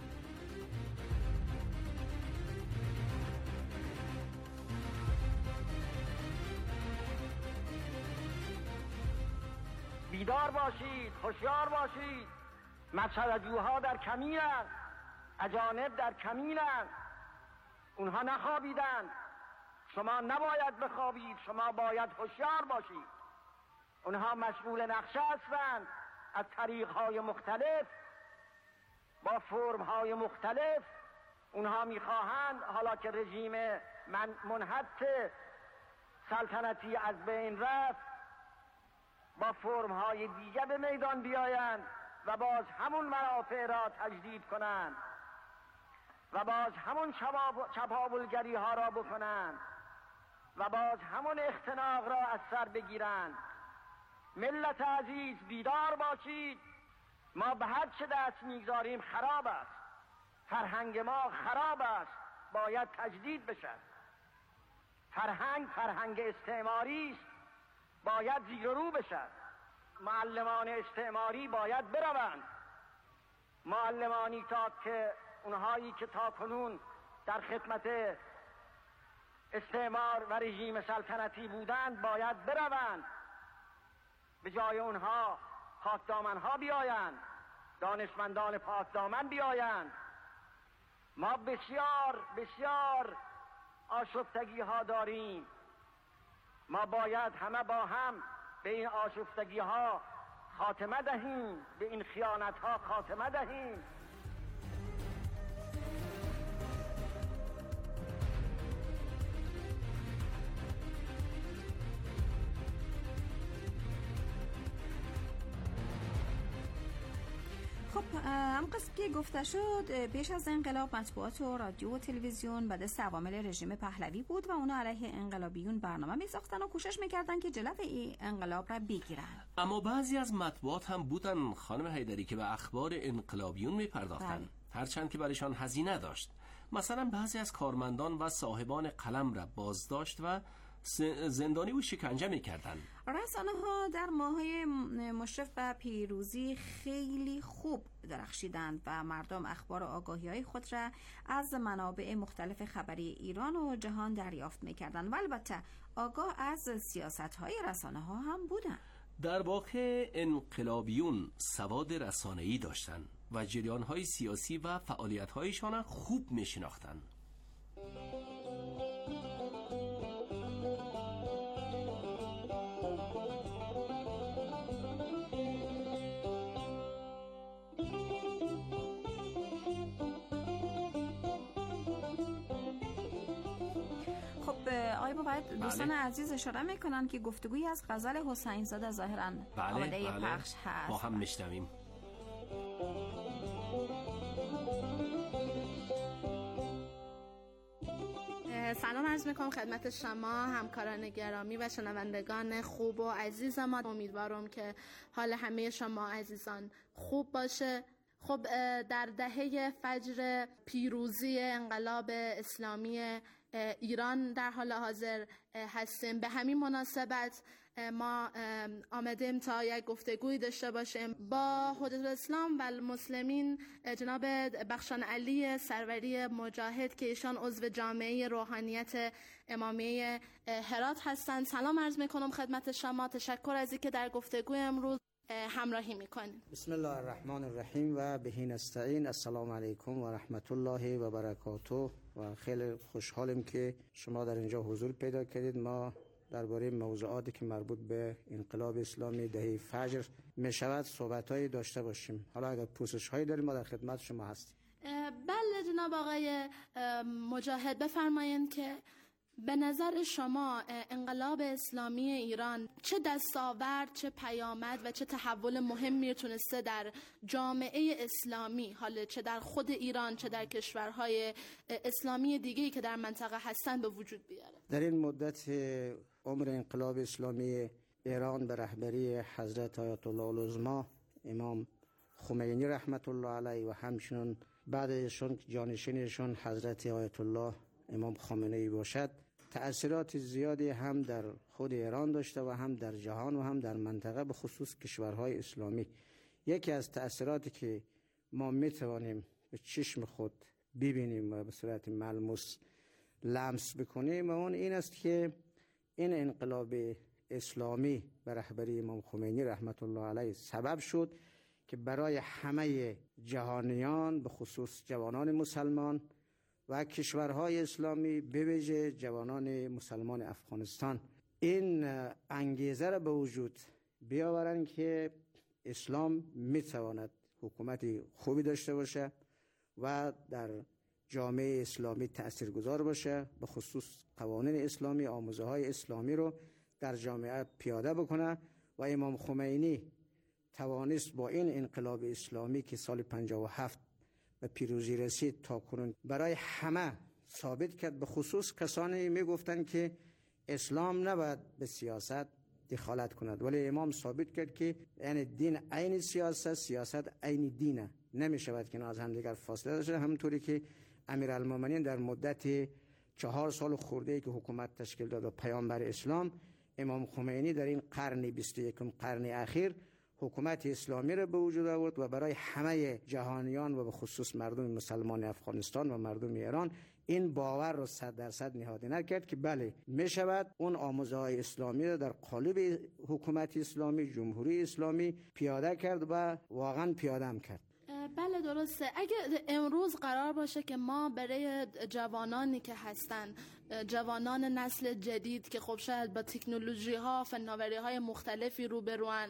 بیدار باشید، هوشیار باشید، مسخره‌جوها در کمینند، اجانب در کمینند، اونها نخوابیدند، شما نباید بخوابید، شما باید هوشیار باشید. اونها مشغول نقشه هستند، از طریق‌های مختلف با فرم‌های مختلف اونها میخواهند حالا که رژیم منحط سلطنتی از بین رفت با فرم‌های دیگه به میدان بیایند و باز همون منافع را تجدید کنند و باز همون چپاولگری ها را بکنند و باز همون اختناق را از سر بگیرند. ملت عزیز، بیدار باشید، ما به هر چه دست میگذاریم خراب است، فرهنگ ما خراب است، باید تجدید بشد. فرهنگ استعماری است، باید زیر و رو بشد. معلمان استعماری باید بروند، معلمانی که اونهایی که تا کنون در خدمت استعمار و رژیم سلطنتی بودند باید بروند، به جای اونها پاکدامنها بیایند، دانشمندان پاکدامن بیایند. ما بسیار بسیار آشفتگی ها داریم، ما باید همه با هم به این آشفتگی ها خاتمه دهیم، به این خیانت ها خاتمه دهیم. خب هم قسم که گفته شد پیش از انقلاب مطبوعات و رادیو و تلویزیون به دست عوامل رژیم پهلوی بود و اونا علیه انقلابیون برنامه می‌ساختن و کوشش می‌کردن که جلوی این انقلاب را بگیرن. اما بعضی از مطبوعات هم بودن خانم حیدری که به اخبار انقلابیون می‌پرداختن، هرچند که برایشان هزینه داشت. مثلا بعضی از کارمندان و صاحبان قلم را بازداشت و زندانی و شکنجه می‌کردن. رسانه ها در ماه‌های مشرف و پیروزی خیلی خوب درخشیدند و مردم اخبار و آگاهی‌های خود را از منابع مختلف خبری ایران و جهان دریافت می‌کردند و البته آگاه از سیاست‌های رسانه ها هم بودند. در واقع انقلابیون سواد رسانه‌ای داشتند و جریان‌های سیاسی و فعالیت‌هایشان خوب می‌شناختند. آقای باید دوستان عزیز اشاره میکنن که گفتگویی از غزل حسین زاده ظاهراً آماده پخش هست. با هم میشنویم. سلام عرض میکنم خدمت شما همکاران گرامی و شنوندگان خوب و عزیز ما. امیدوارم که حال همه شما عزیزان خوب باشه. خب در دهه فجر پیروزی انقلاب اسلامی ایران در حال حاضر هستیم. به همین مناسبت ما آمدیم تا یک گفتگوی داشته باشیم با حجت الاسلام و المسلمین جناب بخشان علی سروری مجاهد که ایشان عضو جامعه روحانیت امامیه هرات هستند. سلام عرض میکنم خدمت شما. تشکر از اینکه در گفتگوی امروز همراهی میکنید. بسم الله الرحمن الرحیم و بهی نستعین. السلام علیکم و رحمت الله و برکاته و خیلی خوشحالیم که شما در اینجا حضور پیدا کردید. ما درباره موضوعاتی که مربوط به انقلاب اسلامی دهه فجر میشود صحبت‌هایی داشته باشیم. حالا اگر پرسش‌هایی داریم ما در خدمت شما هستیم. بله جناب آقای مجاهد بفرمایید که به نظر شما انقلاب اسلامی ایران چه دستاورد، چه پیامد و چه تحول مهمی تونسته در جامعه اسلامی، حالا چه در خود ایران چه در کشورهای اسلامی دیگه‌ای که در منطقه هستند به وجود بیاره؟ در این مدت عمر انقلاب اسلامی ایران به رهبری حضرت آیت الله العظما امام خمینی رحمت الله علیه و همچنین بعدشون جانشینشون حضرت آیت الله امام خامنه‌ای باشد تأثیرات زیادی هم در خود ایران داشته و هم در جهان و هم در منطقه به خصوص کشورهای اسلامی. یکی از تأثیراتی که ما میتوانیم به چشم خود ببینیم و به صورت ملموس لمس بکنیم و اون این است که این انقلاب اسلامی به رهبری امام خمینی رحمت الله علیه سبب شد که برای همه جهانیان به خصوص جوانان مسلمان و کشورهای اسلامی به ویژه جوانان مسلمان افغانستان این انگیزه را به وجود بیاورند که اسلام میتواند حکومت خوبی داشته باشه و در جامعه اسلامی تاثیرگذار باشه، به خصوص قوانین اسلامی، آموزه های اسلامی رو در جامعه پیاده بکنه و امام خمینی توانست با این انقلاب اسلامی که سال 57 به پیروزی رسید تا کنون برای همه ثابت کرد، به خصوص کسانی میگفتند که اسلام نباید به سیاست دخالت کند، ولی امام ثابت کرد که یعنی دین عین سیاست، سیاست عین دینه، نمیشود که از هم دیگر فاصله داشته. همونطوری که امیرالمومنین در مدت 4 سال خورده که حکومت تشکیل داد و پیامبر اسلام امام خمینی در این قرن 21 قرن اخیر حکومت اسلامی را به وجود آورد و برای همه جهانیان و به خصوص مردم مسلمان افغانستان و مردم ایران این باور رو 100% نهادینه کرد که بله می شود اون آموزه‌های اسلامی را در قالب حکومت اسلامی، جمهوری اسلامی پیاده کرد و واقعا پیاده هم کرد. بله درسته. اگه امروز قرار باشه که ما برای جوانانی که هستن، جوانان نسل جدید که خب شاید با تکنولوژی ها، فناوری های مختلفی روبروان،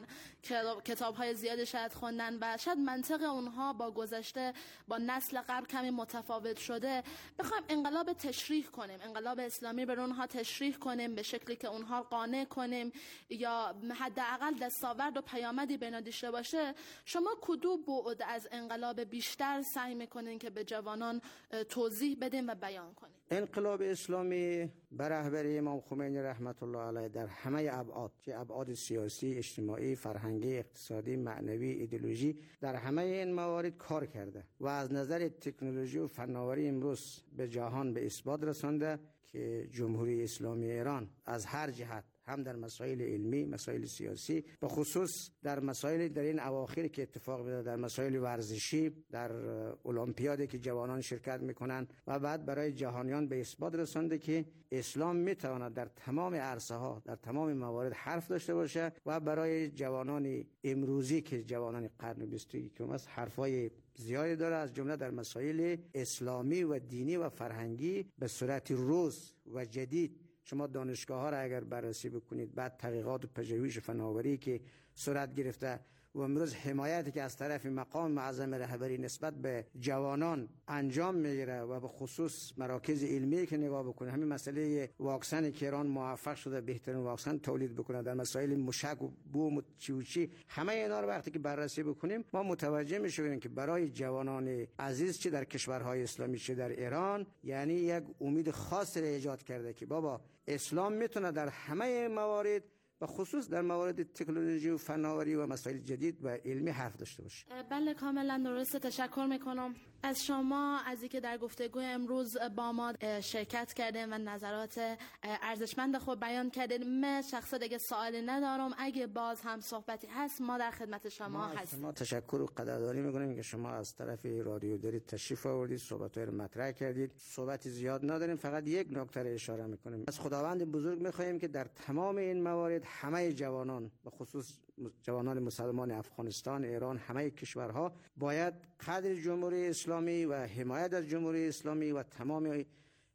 کتاب های زیادی شاید خوندن و شاید منطق اونها با گذشته با نسل قبل کمی متفاوت شده، بخوایم انقلاب تشریح کنیم، انقلاب اسلامی بر اونها تشریح کنیم به شکلی که اونها قانع کنیم یا حداقل دستاورد و پیامدی بنا داشته باشه، شما کدوم بعد از انقلاب بیشتر سعی میکنین که به جوانان توضیح بدین و بیان کنین؟ انقلاب اسلامی بر رهبری امام خمینی رحمت الله علیه در همه ابعاد، چه ابعاد سیاسی، اجتماعی، فرهنگی، اقتصادی، معنوی، ایدئولوژی، در همه این موارد کار کرده و از نظر تکنولوژی و فناوری امروز به جهان به اثبات رسانده که جمهوری اسلامی ایران از هر جهت، هم در مسائل علمی، مسائل سیاسی، به خصوص در مسائل در این اواخر که اتفاق میفته، در مسائل ورزشی، در المپیادی که جوانان شرکت میکنن و بعد برای جهانیان به اثبات رسانده که اسلام میتواند در تمام عرصه ها، در تمام موارد حرف داشته باشه و برای جوانان امروزی که جوانان قرن 21 است حرفای زیادی داره، از جمله در مسائل اسلامی و دینی و فرهنگی به صورت روز و جدید. شما دانشگاه ها را اگر بررسی بکنید، بعد تحقیقات و پژوهش فناوری که صورت گرفته و امروز حمایتی که از طرف مقام معظم رهبری نسبت به جوانان انجام میگیره و به خصوص مراکز علمی که نگاه بکنه، همین مسئله واکسن که ایران موفق شده بهترین واکسن تولید بکنه، در مسائل مشک و بوم و چی همه اینا رو وقتی که بررسی بکنیم ما متوجه میشیم که برای جوانان عزیز چه در کشورهای اسلامی چه در ایران یعنی یک امید خاص را ایجاد کرده که بابا اسلام میتونه در همه موارد و خصوص در مورد تکنولوژی و فناوری و مسائل جدید و علمی حرف داشته باشه. بله کاملا درسته. تشکر میکنم از شما از اینکه در گفتگوی امروز با ما شرکت کردین و نظرات ارزشمند خود بیان کردین. من شخصا دیگه سوالی ندارم، اگه باز هم صحبتی هست ما در خدمت شما هستیم. ما تشکر و قدردانی میکنیم که شما از طرف رادیو داری تشریف آوردید، صحبت‌ها رو مطرح کردید. صحبتی زیاد نداریم، فقط یک نکته رو اشاره میکنیم. از خداوند بزرگ میخواهیم که در تمام این موارد همه جوانان، به خصوص جوانان مسلمان افغانستان، ایران، همه کشورها باید قدر جمهوری اسلامی و حمایت از جمهوری اسلامی و تمام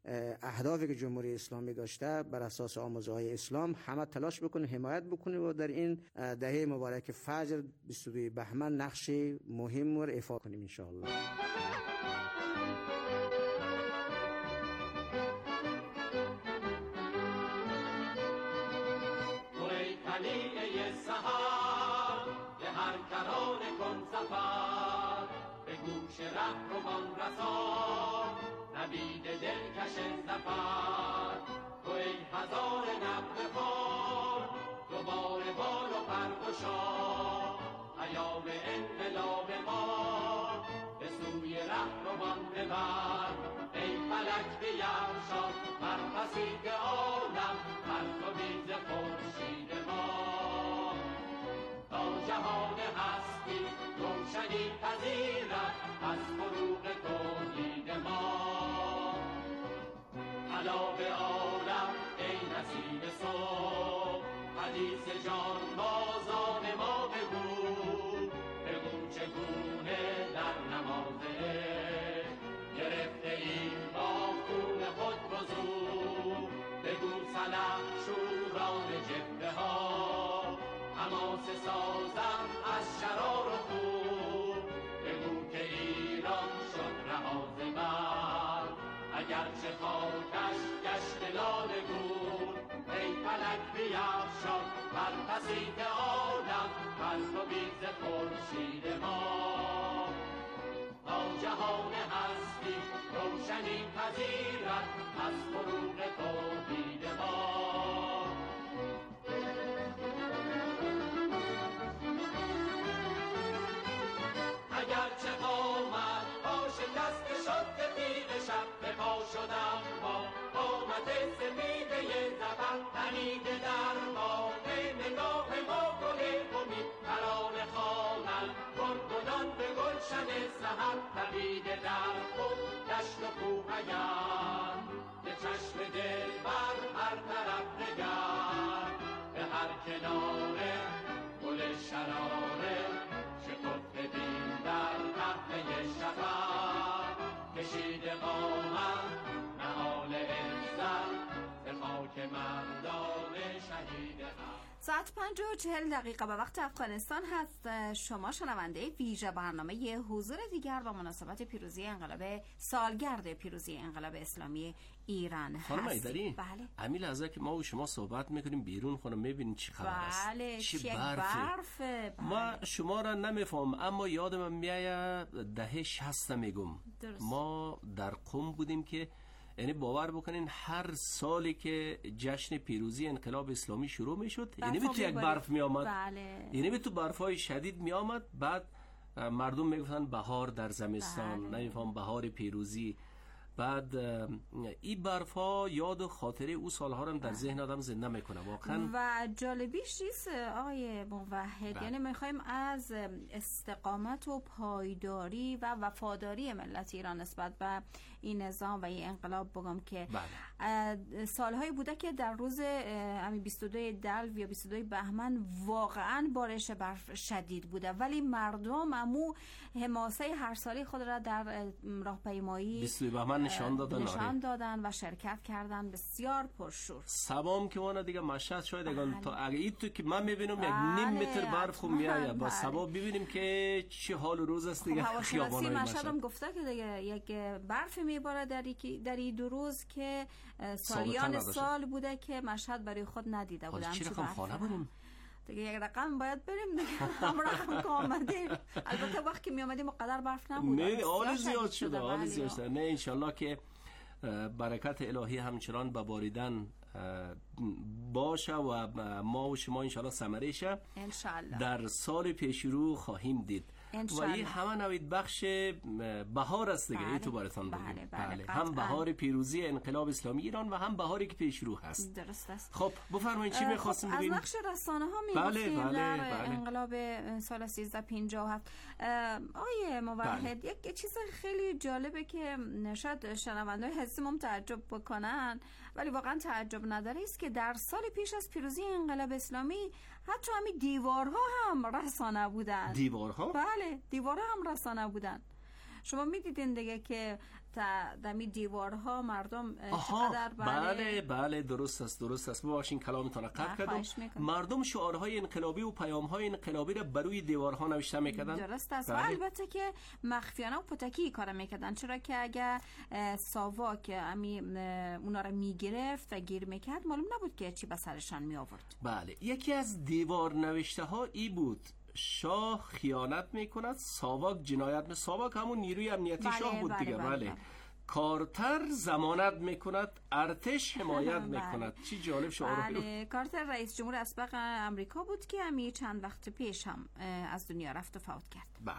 اهدافی که جمهوری اسلامی داشته بر اساس آموزه‌های اسلام همه تلاش بکنه، حمایت بکنه و در این دهه مبارک فجر 22 بهمن نقش مهم رو ایفا کنیم ان شاء الله. نبید دلکش زفر تو ای هزار نبض خور دوباره بال و پرگشا پیام انقلاب ما به سوی رهروان ببر ای فلک بیفشا بر پسیب عالم پرتوی خورشید ما تا جهان هستی روشنی پذیرد از فروغ توحید ما. علا به عالم ای نسیم صبح حدیث جان بازان ما بگو چگونه در نماز گرفته ایم با خون خود وضو، بگو سلام شوران جبهه ها حماس سازم از شرار و خون، بگو که ایران شد رهاز من اگرچه خاکش گشت لاله گون، ای فلک بیفشان بر پسیب عالم پرتوی ز خورشید ما تا جهان هستی روشنی پذیرد از فروغ توحید ما. اگرچه قامت با شکست شد که تیغ شب به پا شدم با قامت سپیده زفر تنیده در ما سحر پدید در خود دشت و کوهیان به چشم دل بر هر طرف نگر به هر کناره گل شراره شکفته دین در قهوه شفر کشیده قامت نهال عزت به خاک مردان شهید غم. ساعت 5:40 به وقت افغانستان هست. شما شنونده ویژه برنامه حضور دیگر با مناسبت پیروزی انقلاب سالگرد پیروزی انقلاب اسلامی ایران هست. خانم ایدری، بله. همین لحظه که ما و شما صحبت میکنیم بیرون خانم میبینیم چی خبر است. بله، چه برف. ما شما را نمیفهم اما یادم میایه دهه 60 میگم. ما در قم بودیم که یعنی باور بکنین هر سالی که جشن پیروزی انقلاب اسلامی شروع میشد یعنی تو یک برف می آمد. بله. یعنی تو برفای شدید می آمد. بعد مردم میگفتن بهار در زمستان. بله. نمیفهم بهار پیروزی. بعد این برف ها یاد و خاطره او سالها رو در ذهن آدم زنده میکنه واقعا. و جالبیش چیست آقای موحد؟ یعنی میخوایم از استقامت و پایداری و وفاداری ملت ایران نسبت به این نظام و این انقلاب بگم که سالهایی بوده که در روز 22 دلو یا 22 بهمن واقعا بارش برف شدید بوده ولی مردم امو حماسه هر سالی خود را در راهپیمایی 22 بهمن نشان دادن و شرکت کردن بسیار پرشور. سبام که وانا دیگه مشهد شاید اگه تا اگه تو که من میبینم یک نیم متر برف میآید با سبا ببینیم که چه حال روز است دیگه. خیابانای مشهد هم گفته که دیگه یک برف میباره در این 2 روز که سالیان سال بوده که مشهد برای خود ندیده بوده. چی رقم خانه بریم؟ دیگه یک رقم باید بریم دیگه. هم رقم که آمدیم. البته وقت که می آمدیم قدر برف نبود. نه آل زیاد شده. آل زیاد شده. نه انشالله که برکت الهی همچنان به باریدن باشه و ما و شما انشالله ثمره شه. انشالله در سال پیش رو خواهیم دید. و این همه نوید بخش بهار است دیگه. این تو براتون بگیم. بله. هم بهار پیروزی انقلاب اسلامی ایران و هم بهاری که پیش رو هست. درست است. خب بفرمایید چی می‌خواستیم بگیم؟ از نقش رسانه ها می‌گفتیم در انقلاب سال 1357. آیه موحد یک چیز خیلی جالبه که شاید شنونده‌های حسیم تعجب بکنن ولی واقعا تعجب نداره است که در سال پیش از پیروزی انقلاب اسلامی حتی همین دیوارها هم رسانه بودن. دیوارها؟ بله، دیوارها هم رسانه بودن. شما میدیدین دیگه که دمی دیوارها مردم چقدر بله درست است ببخشید کلامتون رو قطع کردم. مردم شعارهای انقلابی و پیامهای انقلابی رو بر روی دیوارها نوشته میکردن. درست است. و البته که مخفیانه و پتکی کار میکردن چرا که اگه ساواک اونا رو میگرفت و گیر میکرد معلوم نبود که چی به سرشان می آورد. بله یکی از دیوار نوشته ها ای بود شاه خیانت میکند ساواک جنایت ساواک همون نیروی امنیتی شاه بود دیگه. بله. کارتر ضمانت میکند ارتش حمایت میکند. چی جالب شعار. بله کارتر رئیس جمهور اسبق امریکا بود که همی چند وقت پیش هم از دنیا رفت و فوت کرد. بله.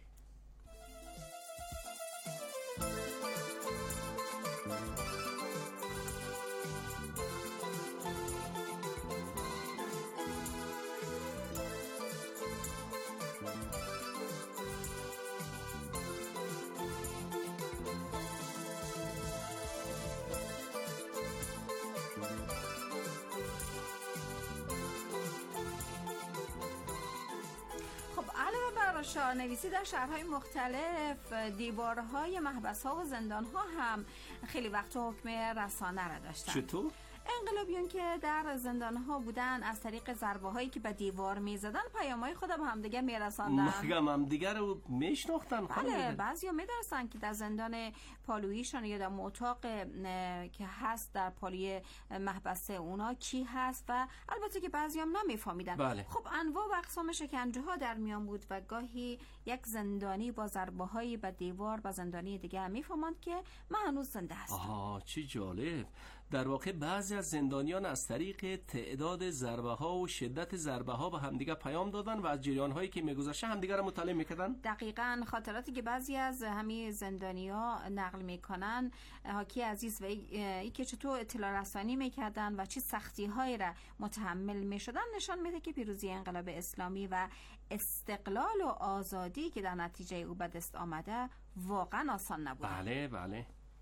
شعارنویسی در شهرهای مختلف دیوارهای محبس‌ها و زندان‌ها هم خیلی وقت حکم رسانه را داشتن. چطور؟ انقلابیون که در زندان‌ها بودن از طریق ضربه‌هایی که به دیوار می‌زدن پیام‌های خود به همدیگه می‌رساندن. همدیگه رو میشناختن. بله بعضیا می‌دونستن که در زندان پالویشان یا در اتاق که هست در پالوی محبسه اونا کی هست و البته که بعضیا هم نمی‌فهمیدن. بله. خب انواع و اقسام شکنجه‌ها در میان بود و گاهی یک زندانی با ضربه‌هایی به دیوار با زندانی دیگه می‌فهمند که من هنوز زنده هستم. چی جالب. در واقع بعضی از زندانیان از طریق تعداد ضربه ها و شدت ضربه ها به همدیگه پیام دادن و از جریان هایی که میگذشته همدیگه را مطالعه میکردن. دقیقاً خاطراتی که بعضی از همین زندانیا نقل میکنن حاکی عزیز و ای که چطور اطلاع رسانی میکردن و چه سختی هایی را متحمل میشدن نشان میده که پیروزی انقلاب اسلامی و استقلال و آزادی که در نتیجه او به دست آمده واقعا آسان نبود. بله بله.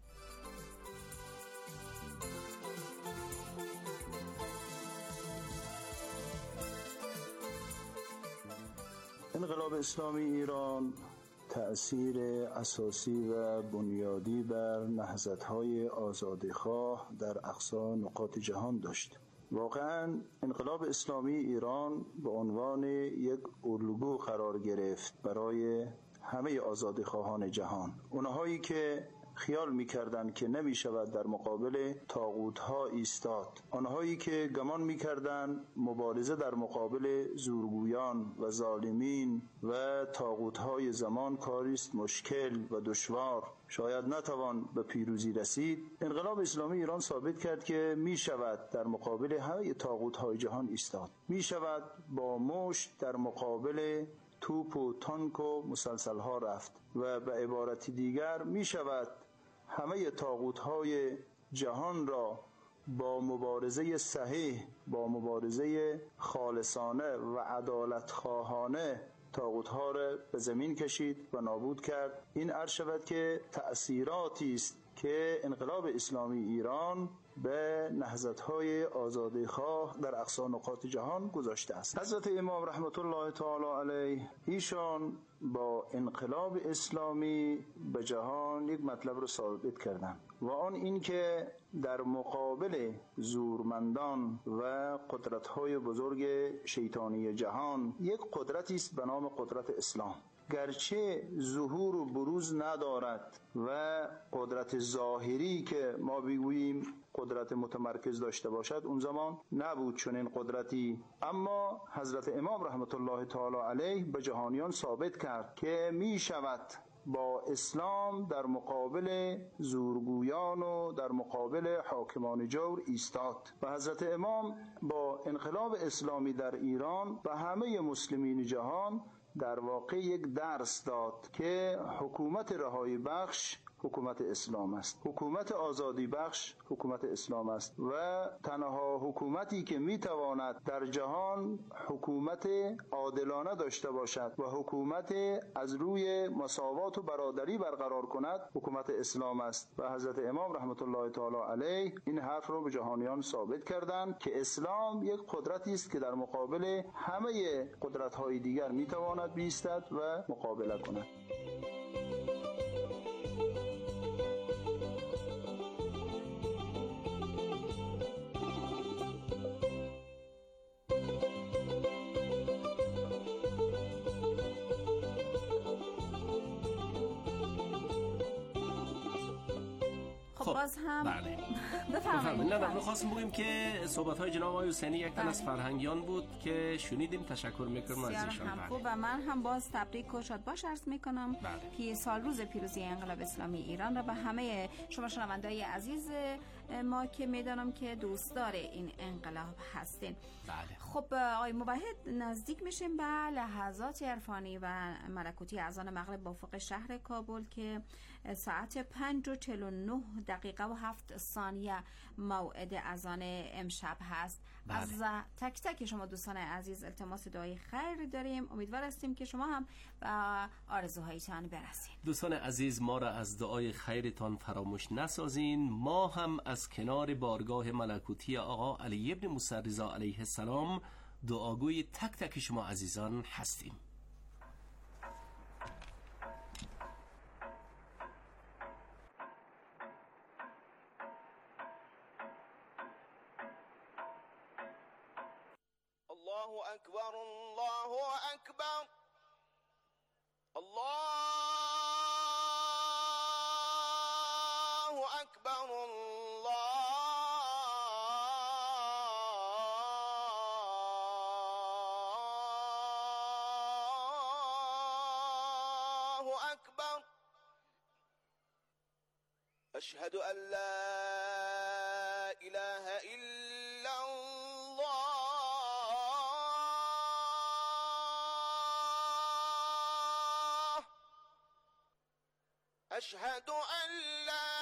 انقلاب اسلامی ایران تأثیر اساسی و بنیادی بر نهضت‌های آزادیخواه در اقصا نقاط جهان داشت. واقعاً انقلاب اسلامی ایران به عنوان یک الگو قرار گرفت برای همه آزادیخواهان جهان، اونهایی که خیال می‌کردند که نمی‌شود در مقابل طاغوت‌ها ایستاد، آنهایی که گمان می‌کردند مبارزه در مقابل زورگویان و ظالمین و طاغوت‌های زمان کاری است مشکل و دشوار، شاید نتوان به پیروزی رسید. انقلاب اسلامی ایران ثابت کرد که می‌شود در مقابل همه طاغوت‌های جهان ایستاد، می‌شود با مشت در مقابل توپ و تانک و مسلسل‌ها رفت و به عبارتی دیگر می‌شود همه طاغوت‌های جهان را با مبارزه صحیح، با مبارزه خالصانه و عدالت‌خواهانه طاغوت‌ها را به زمین کشید و نابود کرد. این عرض شود که تأثیراتی است که انقلاب اسلامی ایران به نهضت‌های آزادیخواه در اقصا نقاط جهان گذاشته است. حضرت امام رحمت الله تعالی علیه ایشان با انقلاب اسلامی به جهان یک مطلب رو ثابت کردند و آن این که در مقابل زورمندان و قدرت‌های بزرگ شیطانی جهان یک قدرتی است به نام قدرت اسلام، گرچه ظهور و بروز ندارد و قدرت ظاهری که ما بگوییم قدرت متمرکز داشته باشد اون زمان نبود چنین قدرتی، اما حضرت امام رحمت الله تعالی علیه به جهانیان ثابت کرد که می شود با اسلام در مقابل زورگویان و در مقابل حاکمان جور ایستاد و حضرت امام با انقلاب اسلامی در ایران و همه مسلمین جهان در واقع یک درس داد که حکومت رهایی بخش حکومت اسلام است، حکومت آزادی بخش حکومت اسلام است و تنها حکومتی که میتواند در جهان حکومت عادلانه داشته باشد و حکومت از روی مساوات و برادری برقرار کند حکومت اسلام است و حضرت امام رحمت الله تعالی علیه این حرف رو به جهانیان ثابت کردند که اسلام یک قدرتی است که در مقابل همه قدرت‌های دیگر میتواند بایستد و مقابله کند. باز هم بله. بفرمایید. نه می‌خواستم بگم که صحبت‌های جناب آقای حسینی یک تن از فرهنگیان بود که شنیدیم، تشکر می‌کنم از ایشان. خوب و من هم باز تبریک و شادباش عرض می‌کنم که سال روز پیروزی انقلاب اسلامی ایران را به همه شما شنونده‌های عزیز ما که میدانم که دوستدار این انقلاب هستین. بله. خب آقای موحد نزدیک میشیم به لحظات عرفانی و ملکوتی اذان مغرب با افق شهر کابل که ساعت 5:49 و 7 ثانیه موعد اذان امشب هست. بله. از تک تک شما دوستان عزیز التماس دعای خیر داریم، امیدوار هستیم که شما هم به آرزوهایتان برسید. دوستان عزیز ما را از دعای خیرتان فراموش نسازین. ما هم از کنار بارگاه ملکوتی آقا علی ابن موسی رضا علیه السلام دعاگوی تک تک شما عزیزان هستیم. الله أكبر الله أكبر الله أكبر الله أكبر أشهد أن لا إله إلا الله أشهد أن لا